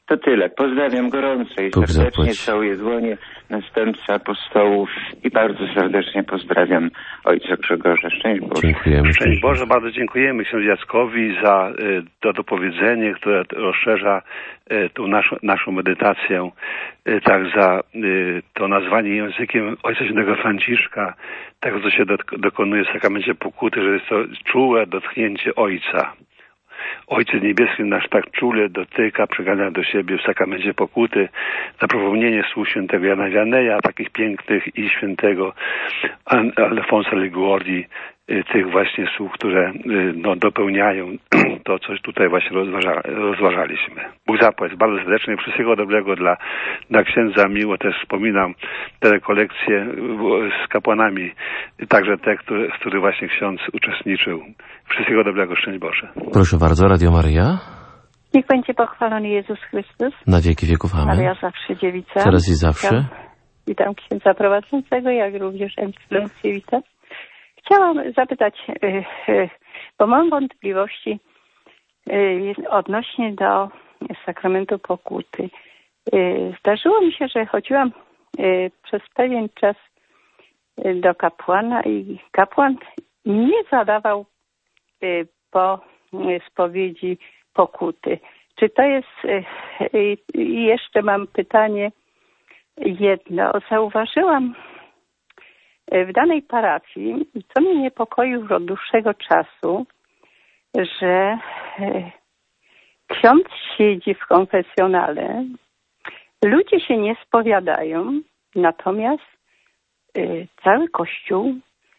To tyle. Pozdrawiam gorąco i Bóg serdecznie, zapłać. całuję dłonie, następca apostołów i bardzo serdecznie pozdrawiam ojca Grzegorza. Szczęść Boże. Dziękujemy. Szczęść Boże, bardzo dziękujemy księdzu Jackowi za to dopowiedzenie, które rozszerza tą naszą medytację, tak za to nazwanie językiem Ojca Świętego Franciszka, tego co się dokonuje w sakramencie pokuty, że jest to czułe dotknięcie Ojca. Ojciec Niebieski nas tak czule dotyka, przygania do siebie w sakramencie pokuty, za przypomnienie słów świętego Jana Wianeja, takich pięknych, i świętego Alfonsa Liguori, tych właśnie słów, które dopełniają to, co tutaj właśnie rozważaliśmy. Bóg zapłać bardzo serdecznie, wszystkiego dobrego dla księdza. Miło też wspominam te rekolekcje z kapłanami, także te, w których właśnie ksiądz uczestniczył. Wszystkiego dobrego, szczęść Boże. Proszę bardzo, Radio Maryja. Niech będzie pochwalony Jezus Chrystus. Na wieki wieków, amen. Maria zawsze dziewica. Teraz i zawsze. Witam księdza prowadzącego, jak również ekscelencję witam. Chciałam zapytać, bo mam wątpliwości odnośnie do sakramentu pokuty. Zdarzyło mi się, że chodziłam przez pewien czas do kapłana i kapłan nie zadawał po spowiedzi pokuty. Czy to jest... I jeszcze mam pytanie jedno. Zauważyłam w danej parafii, co mnie niepokoi już od dłuższego czasu, że ksiądz siedzi w konfesjonale, ludzie się nie spowiadają, natomiast cały Kościół,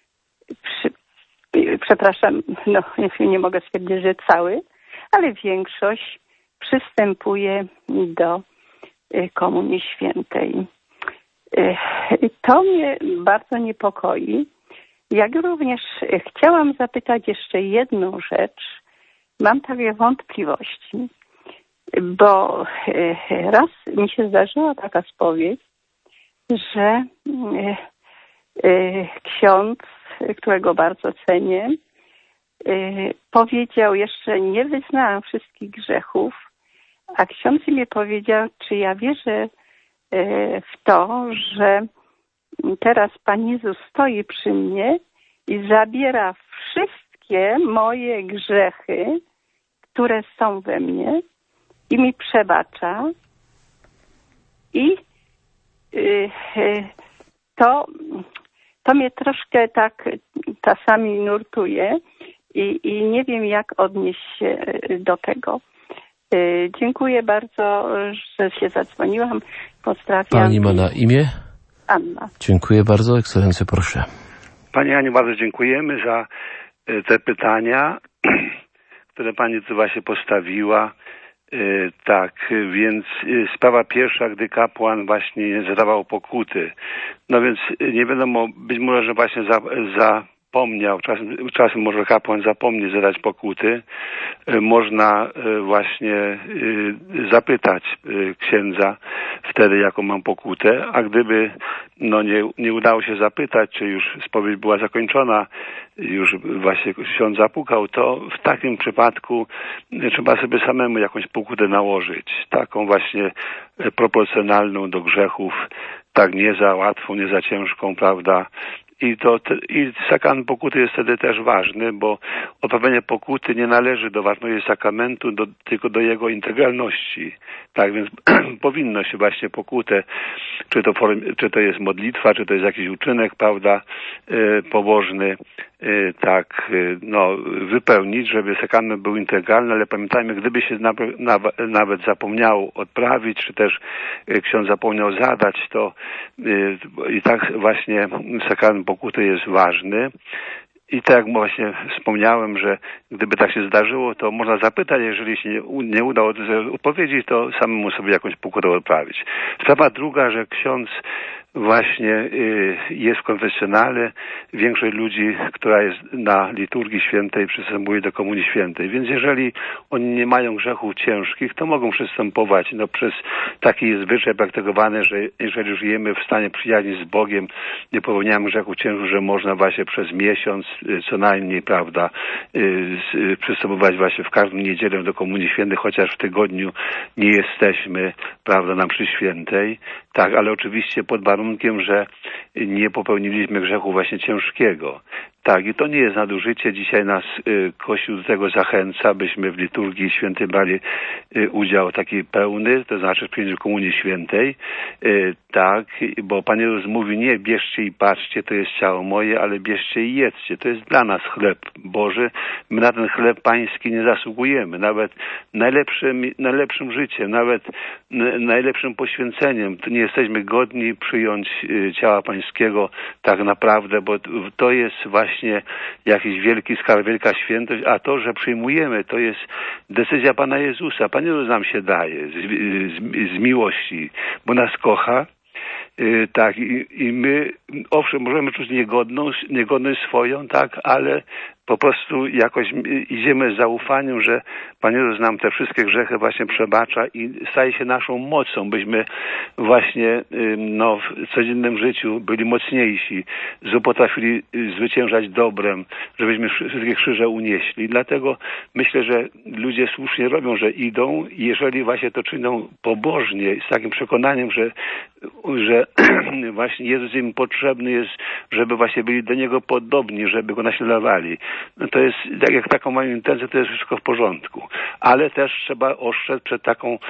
przepraszam, no nie mogę stwierdzić, że cały, ale większość przystępuje do Komunii Świętej. To mnie bardzo niepokoi. Jak również chciałam zapytać jeszcze jedną rzecz. Mam takie wątpliwości, bo raz mi się zdarzyła taka spowiedź, że ksiądz, którego bardzo cenię, powiedział, jeszcze nie wyznałam wszystkich grzechów, a ksiądz mi powiedział, czy ja wierzę w to, że teraz Pan Jezus stoi przy mnie i zabiera wszystkie moje grzechy, które są we mnie, i mi przebacza. I to mnie troszkę tak czasami nurtuje i nie wiem, jak odnieść się do tego. Dziękuję bardzo, że się zadzwoniłam. Pozdrawiam. Pani ma na imię? Anna. Dziękuję bardzo. Ekscelencjo, proszę. Pani Aniu, bardzo dziękujemy za te pytania, które Pani tu właśnie postawiła. Tak, więc sprawa pierwsza, gdy kapłan właśnie nie zadawał pokuty. No więc nie wiadomo, być może, że właśnie zapomniał, czasem może kapłan zapomni zadać pokuty. Można właśnie zapytać księdza wtedy, jaką mam pokutę, a gdyby nie udało się zapytać, czy już spowiedź była zakończona, już właśnie ksiądz zapukał, to w takim przypadku trzeba sobie samemu jakąś pokutę nałożyć, taką właśnie proporcjonalną do grzechów, tak nie za łatwą, nie za ciężką, prawda? I sakrament pokuty jest wtedy też ważny, bo odprawienie pokuty nie należy do ważności sakramentu, tylko do jego integralności. Tak więc powinno się właśnie pokutę, czy to jest modlitwa, czy to jest jakiś uczynek, prawda, pobożny, wypełnić, żeby sakrament był integralny, ale pamiętajmy, gdyby się nawet zapomniał odprawić, czy też ksiądz zapomniał zadać, to i tak właśnie sakrament pokuty jest ważny. I tak jak właśnie wspomniałem, że gdyby tak się zdarzyło, to można zapytać, jeżeli się nie udało odpowiedzieć, to samemu sobie jakąś pokutę odprawić. Sprawa druga, że ksiądz właśnie jest w konfesjonale. Większość ludzi, która jest na liturgii świętej, przystępuje do komunii świętej. Więc jeżeli oni nie mają grzechów ciężkich, to mogą przystępować. Przez taki jest zwyczaj praktykowany, że jeżeli żyjemy w stanie przyjaźni z Bogiem, nie popełniamy grzechów ciężkich, że można właśnie przez miesiąc co najmniej, prawda, przystępować właśnie w każdą niedzielę do komunii świętej, chociaż w tygodniu nie jesteśmy, prawda, na mszy świętej. Tak, ale oczywiście pod warunkiem, że nie popełniliśmy grzechu właśnie ciężkiego. Tak, i to nie jest nadużycie. Dzisiaj nas Kościół do tego zachęca, byśmy w liturgii świętej brali udział taki pełny, to znaczy w przyjęciu komunii świętej. Tak, bo Pan Jezus mówi, nie bierzcie i patrzcie, to jest ciało moje, ale bierzcie i jedzcie. To jest dla nas chleb Boży. My na ten chleb pański nie zasługujemy. Nawet najlepszym życiem, nawet najlepszym poświęceniem. To nie jesteśmy godni przyjąć ciała pańskiego tak naprawdę, bo to jest właśnie jakiś wielki skarb, wielka świętość, a to, że przyjmujemy, to jest decyzja Pana Jezusa. Pan Jezus nam się daje z miłości, bo nas kocha. Tak, i my, owszem, możemy czuć niegodność swoją, tak, ale po prostu jakoś idziemy z zaufaniem, że Pan Jezus nam te wszystkie grzechy właśnie przebacza i staje się naszą mocą, byśmy właśnie w codziennym życiu byli mocniejsi, że potrafili zwyciężać dobrem, żebyśmy wszystkie krzyże unieśli. Dlatego myślę, że ludzie słusznie robią, że idą, jeżeli właśnie to czynią pobożnie, z takim przekonaniem, że właśnie Jezus im potrzebny jest, żeby właśnie byli do Niego podobni, żeby Go naśladowali. No to jest, tak jak taką mają intencję, to jest wszystko w porządku. Ale też trzeba ostrzec przed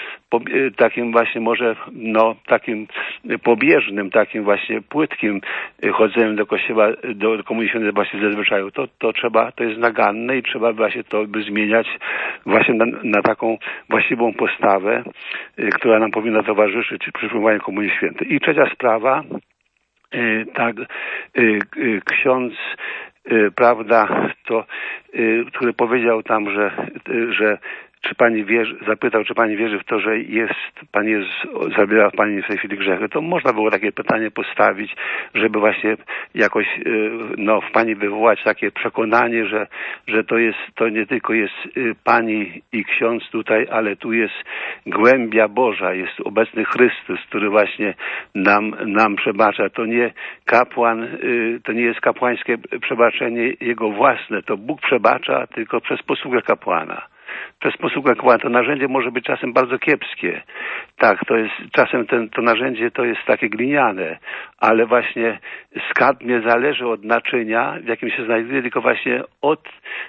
takim właśnie może, takim pobieżnym, takim właśnie płytkim chodzeniem do kościoła, do komunii świętej właśnie ze zwyczaju. To jest naganne i trzeba właśnie to by zmieniać właśnie na taką właściwą postawę, która nam powinna towarzyszyć przy przyjmowaniu komunii świętej. I trzecia sprawa, tak, ksiądz, prawda, który powiedział tam, że czy pani wierzy, zapytał, czy pani wierzy w to, że Pan Jezus zabiera pani w tej chwili grzechy, to można było takie pytanie postawić, żeby właśnie jakoś w pani wywołać takie przekonanie, że to nie tylko jest pani i ksiądz tutaj, ale tu jest głębia Boża, jest obecny Chrystus, który właśnie nam przebacza. To nie kapłan, to nie jest kapłańskie przebaczenie jego własne, to Bóg przebacza tylko przez posługę kapłana. Przez posługę kapłana to narzędzie może być czasem bardzo kiepskie. Tak, to jest czasem to narzędzie to jest takie gliniane, ale właśnie skarb nie zależy od naczynia, w jakim się znajduje, tylko właśnie od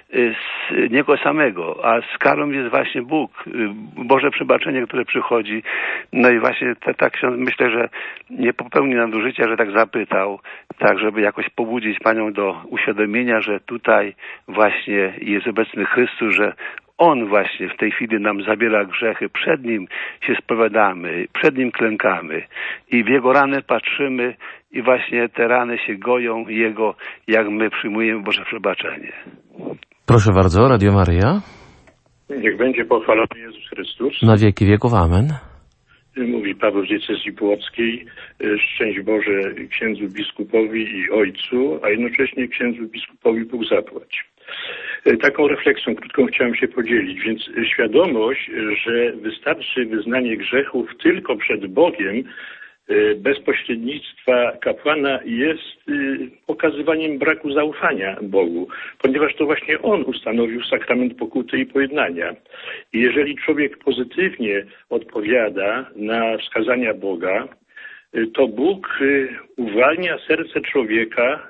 Niego samego. A skarbem jest właśnie Bóg, Boże przebaczenie, które przychodzi. No i właśnie tak ksiądz, myślę, że nie popełni nadużycia, że tak zapytał, tak, żeby jakoś pobudzić panią do uświadomienia, że tutaj właśnie jest obecny Chrystus, że On właśnie w tej chwili nam zabiera grzechy. Przed Nim się spowiadamy, przed Nim klękamy i w Jego rany patrzymy i właśnie te rany się goją Jego, jak my przyjmujemy Boże przebaczenie. Proszę bardzo, Radio Maryja. Niech będzie pochwalony Jezus Chrystus. Na wieki wieków, amen. Mówi Paweł z diecezji płockiej. Szczęść Boże księdzu biskupowi i ojcu, a jednocześnie księdzu biskupowi Bóg zapłać. Taką refleksją krótką chciałem się podzielić, więc świadomość, że wystarczy wyznanie grzechów tylko przed Bogiem, bez pośrednictwa kapłana, jest pokazywaniem braku zaufania Bogu, ponieważ to właśnie On ustanowił sakrament pokuty i pojednania. I jeżeli człowiek pozytywnie odpowiada na wskazania Boga, to Bóg uwalnia serce człowieka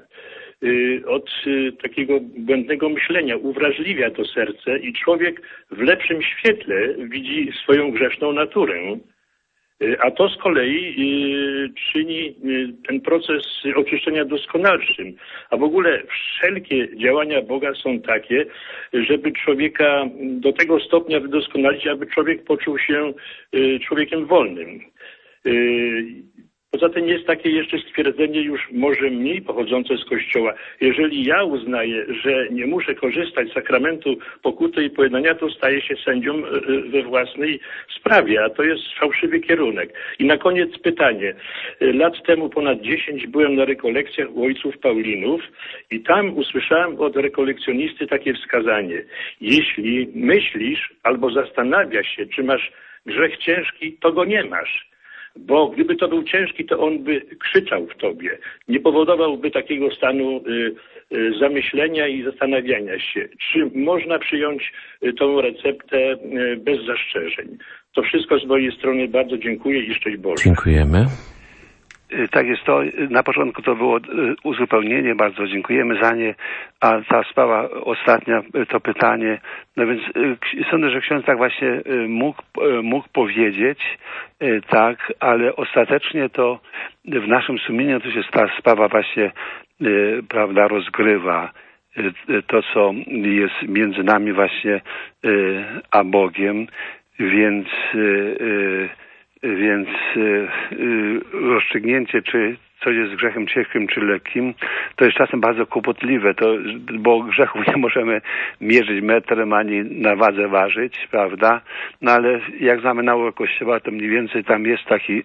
od takiego błędnego myślenia, uwrażliwia to serce i człowiek w lepszym świetle widzi swoją grzeszną naturę. A to z kolei czyni ten proces oczyszczenia doskonalszym. A w ogóle wszelkie działania Boga są takie, żeby człowieka do tego stopnia wydoskonalić, aby człowiek poczuł się człowiekiem wolnym. Poza tym jest takie jeszcze stwierdzenie już może mniej pochodzące z Kościoła. Jeżeli ja uznaję, że nie muszę korzystać z sakramentu pokuty i pojednania, to staję się sędzią we własnej sprawie, a to jest fałszywy kierunek. I na koniec pytanie. Lat temu ponad 10 byłem na rekolekcjach u ojców Paulinów i tam usłyszałem od rekolekcjonisty takie wskazanie. Jeśli myślisz albo zastanawiasz się, czy masz grzech ciężki, to go nie masz. Bo gdyby to był ciężki, to on by krzyczał w tobie. Nie powodowałby takiego stanu zamyślenia i zastanawiania się, czy można przyjąć tą receptę bez zastrzeżeń. To wszystko z mojej strony. Bardzo dziękuję i szczęść Boże. Dziękujemy. Tak jest to. Na początku to było uzupełnienie, bardzo dziękujemy za nie, a ta sprawa ostatnia, to pytanie, no więc sądzę, że ksiądz tak właśnie mógł powiedzieć, tak, ale ostatecznie to w naszym sumieniu to się ta sprawa właśnie, prawda, rozgrywa. To, co jest między nami właśnie a Bogiem, więc rozstrzygnięcie, czy coś jest grzechem ciężkim czy lekkim, to jest czasem bardzo kłopotliwe, bo grzechów nie możemy mierzyć metrem ani na wadze ważyć, prawda? No ale jak znamy naukę Kościoła, to mniej więcej tam jest taki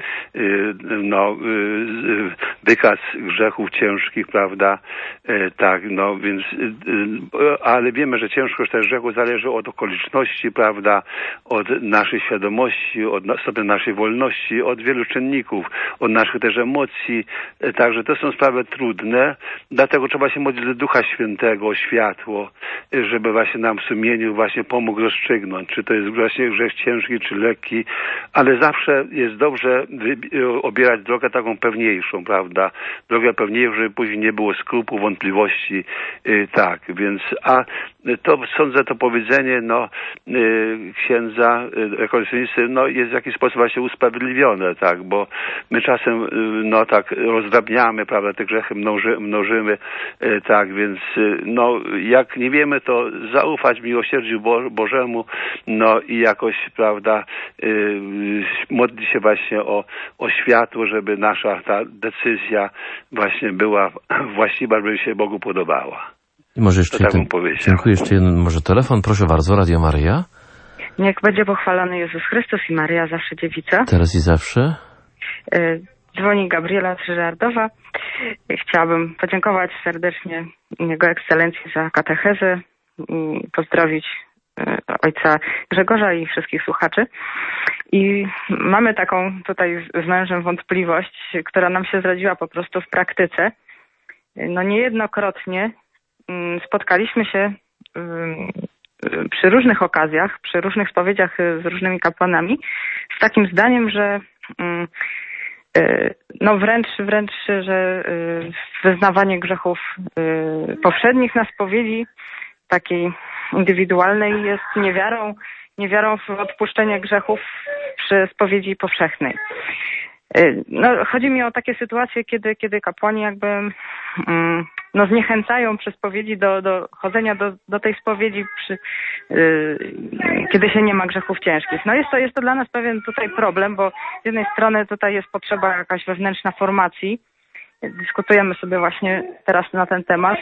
wykaz grzechów ciężkich, prawda? Tak, no więc, ale wiemy, że ciężkość też grzechu zależy od okoliczności, prawda? Od naszej świadomości, od stopnia naszej wolności, od wielu czynników, od naszych też emocji. Także to są sprawy trudne, dlatego trzeba się modlić do Ducha Świętego o światło, żeby właśnie nam w sumieniu właśnie pomógł rozstrzygnąć, czy to jest właśnie grzech ciężki, czy lekki, ale zawsze jest dobrze obierać drogę taką pewniejszą, prawda? Drogę pewniejszą, żeby później nie było skrupu, wątpliwości, tak, więc, a to sądzę, to powiedzenie, księdza rekolekcjonisty, jest w jakiś sposób właśnie usprawiedliwione, tak, bo my czasem, tak rozdrabniamy, prawda, te grzechy mnożymy, tak, więc, jak nie wiemy, to zaufać miłosierdziu Bożemu, i jakoś, prawda, modlić się właśnie o światło, żeby nasza ta decyzja właśnie była właściwa, żeby się Bogu podobała. I może jeszcze dziękuję. Jeszcze jeden może telefon. Proszę bardzo, Radio Maryja. Niech będzie pochwalony Jezus Chrystus i Maryja zawsze dziewica. Teraz i zawsze. Dzwoni Gabriela Trzyżardowa. Chciałabym podziękować serdecznie Jego Ekscelencji za katechezę i pozdrowić ojca Grzegorza i wszystkich słuchaczy. I mamy taką tutaj z mężem wątpliwość, która nam się zrodziła po prostu w praktyce. Niejednokrotnie spotkaliśmy się przy różnych okazjach, przy różnych spowiedziach z różnymi kapłanami z takim zdaniem, że wręcz, że wyznawanie grzechów powszednich na spowiedzi takiej indywidualnej jest niewiarą w odpuszczenie grzechów przy spowiedzi powszechnej. Chodzi mi o takie sytuacje, kiedy kapłani jakby zniechęcają przy spowiedzi do chodzenia do tej spowiedzi, kiedy się nie ma grzechów ciężkich. Jest to dla nas pewien tutaj problem, bo z jednej strony tutaj jest potrzeba jakaś wewnętrzna formacji. Dyskutujemy sobie właśnie teraz na ten temat,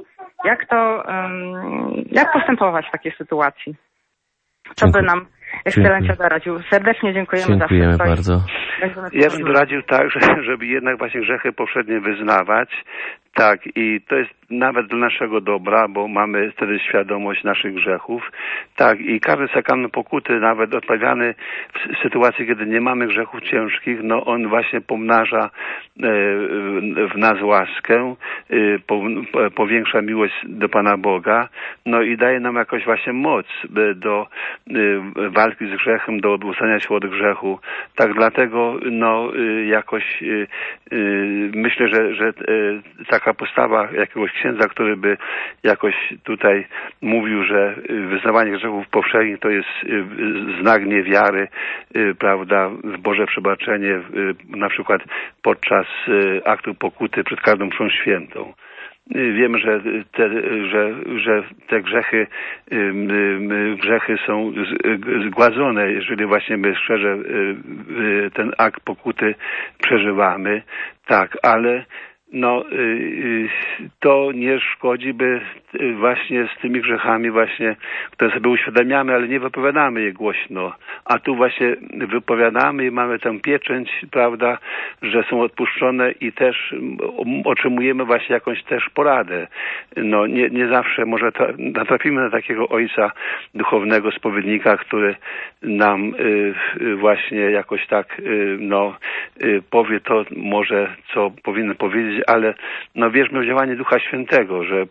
jak postępować w takiej sytuacji. Co by nam Ekscelencja doradził. Serdecznie dziękujemy za wszystko. Dziękujemy bardzo. Ja bym doradził tak, żeby jednak właśnie grzechy powszednie wyznawać. Tak, i to jest nawet dla naszego dobra, bo mamy wtedy świadomość naszych grzechów. Tak, i każdy sakrament pokuty, nawet odprawiany w sytuacji, kiedy nie mamy grzechów ciężkich, on właśnie pomnaża w nas łaskę, powiększa miłość do Pana Boga, i daje nam jakoś właśnie moc do walki z grzechem, do odwrócenia się od grzechu. Tak, dlatego jakoś myślę, że taka postawa jakiegoś księdza, który by jakoś tutaj mówił, że wyznawanie grzechów powszechnych to jest znak niewiary, prawda, w Boże przebaczenie, na przykład podczas aktu pokuty przed każdą mszą świętą. Wiemy, że te grzechy są zgładzone, jeżeli właśnie my szczerze ten akt pokuty przeżywamy, tak, ale to nie szkodzi, by właśnie z tymi grzechami właśnie, które sobie uświadamiamy, ale nie wypowiadamy je głośno, a tu właśnie wypowiadamy i mamy tę pieczęć, prawda, że są odpuszczone i też otrzymujemy właśnie jakąś też poradę. Nie zawsze może natrafimy na takiego ojca duchownego, spowiednika, który nam właśnie jakoś tak powie to może, co powinien powiedzieć, ale wierzmy w działanie Ducha Świętego, że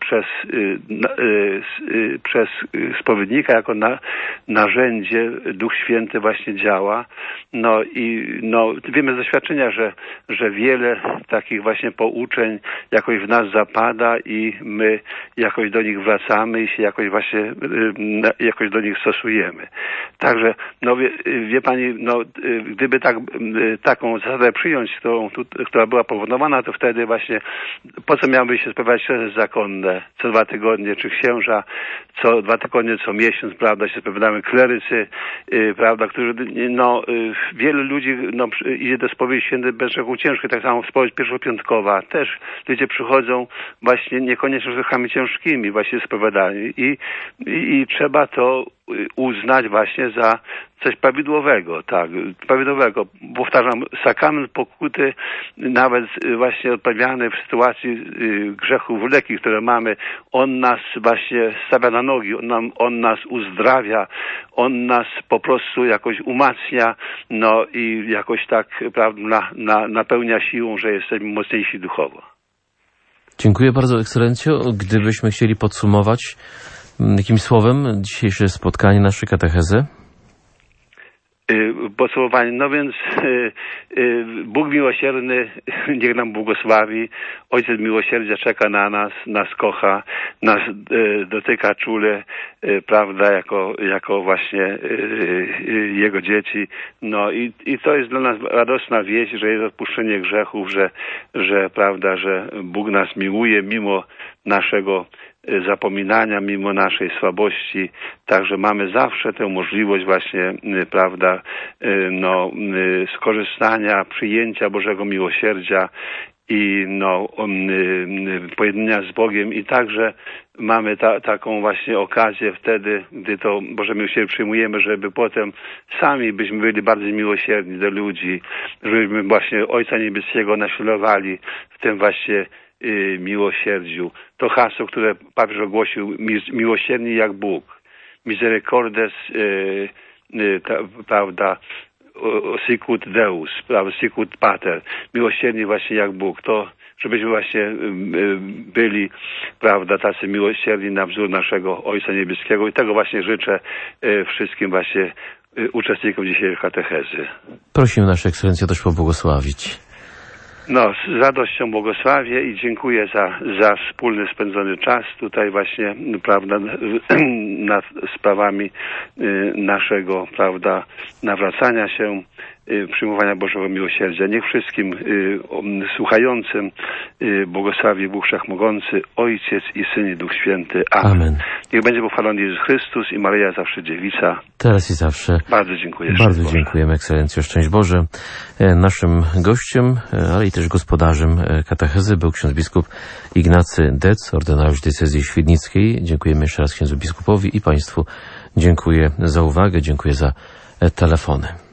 przez spowiednika jako narzędzie Duch Święty właśnie działa. Wiemy z doświadczenia, że wiele takich właśnie pouczeń jakoś w nas zapada i my jakoś do nich wracamy i się jakoś do nich stosujemy. Także, wie pani, gdyby taką zasadę przyjąć, która była powodowana, to wtedy właśnie po co miałyby się sprawiać śledztwa zakonne co 2 tygodnie, czy księża co 2 tygodnie, co miesiąc, prawda, się spowiadamy, klerycy, prawda, którzy, wielu ludzi, idzie do spowiedzi świętej bez grzechu ciężkich, tak samo spowiedź pierwszopiątkowa, też ludzie przychodzą właśnie niekoniecznie z grzechami ciężkimi, właśnie spowiadani i trzeba to uznać właśnie za coś prawidłowego, tak, prawidłowego. Powtarzam, sakrament pokuty, nawet właśnie odprawiany w sytuacji grzechów lekkich, które mamy, on nas właśnie stawia na nogi, on nas uzdrawia, on nas po prostu jakoś umacnia, i jakoś tak, prawda, napełnia siłą, że jesteśmy mocniejsi duchowo. Dziękuję bardzo, Ekscelencjo. Gdybyśmy chcieli podsumować jakimś słowem dzisiejsze spotkanie, nasze katechezy? Podsumowanie. Więc Bóg miłosierny niech nam błogosławi. Ojciec miłosierdzia czeka na nas kocha, nas dotyka czule, prawda, jako właśnie Jego dzieci. I to jest dla nas radosna wieść, że jest odpuszczenie grzechów, że prawda, że Bóg nas miłuje mimo naszego zapominania, mimo naszej słabości. Także mamy zawsze tę możliwość właśnie, prawda, skorzystania, przyjęcia Bożego miłosierdzia i pojednania z Bogiem i także mamy taką właśnie okazję wtedy, gdy to Boże miłosierdzie przyjmujemy, żeby potem sami byśmy byli bardziej miłosierni do ludzi, żebyśmy właśnie Ojca Niebieskiego naśladowali w tym właśnie miłosierdziu. To hasło, które papież ogłosił, miłosierni jak Bóg. Misericordes, prawda, sicut Deus, prawda, sicut Pater. Miłosierni właśnie jak Bóg. To, żebyśmy właśnie byli, prawda, tacy miłosierni na wzór naszego Ojca Niebieskiego i tego właśnie życzę wszystkim właśnie uczestnikom dzisiejszej katechezy. Prosimy Naszą Ekscelencję też pobłogosławić. Z radością błogosławię i dziękuję za wspólny spędzony czas tutaj właśnie, prawda, nad sprawami naszego, prawda, nawracania się, przyjmowania Bożego miłosierdzia. Niech wszystkim słuchającym błogosławi Bóg Wszechmogący, Ojciec i Syn i Duch Święty. Amen. Niech będzie pochwalony Jezus Chrystus i Maryja zawsze dziewica. Teraz i zawsze. Bardzo dziękuję. Bardzo dziękujemy, Ekscelencjo. Szczęść Boże. Naszym gościem, ale i też gospodarzem katechezy był ksiądz biskup Ignacy Dec, ordynariusz diecezji świdnickiej. Dziękujemy jeszcze raz księdzu biskupowi i Państwu. Dziękuję za uwagę, dziękuję za telefony.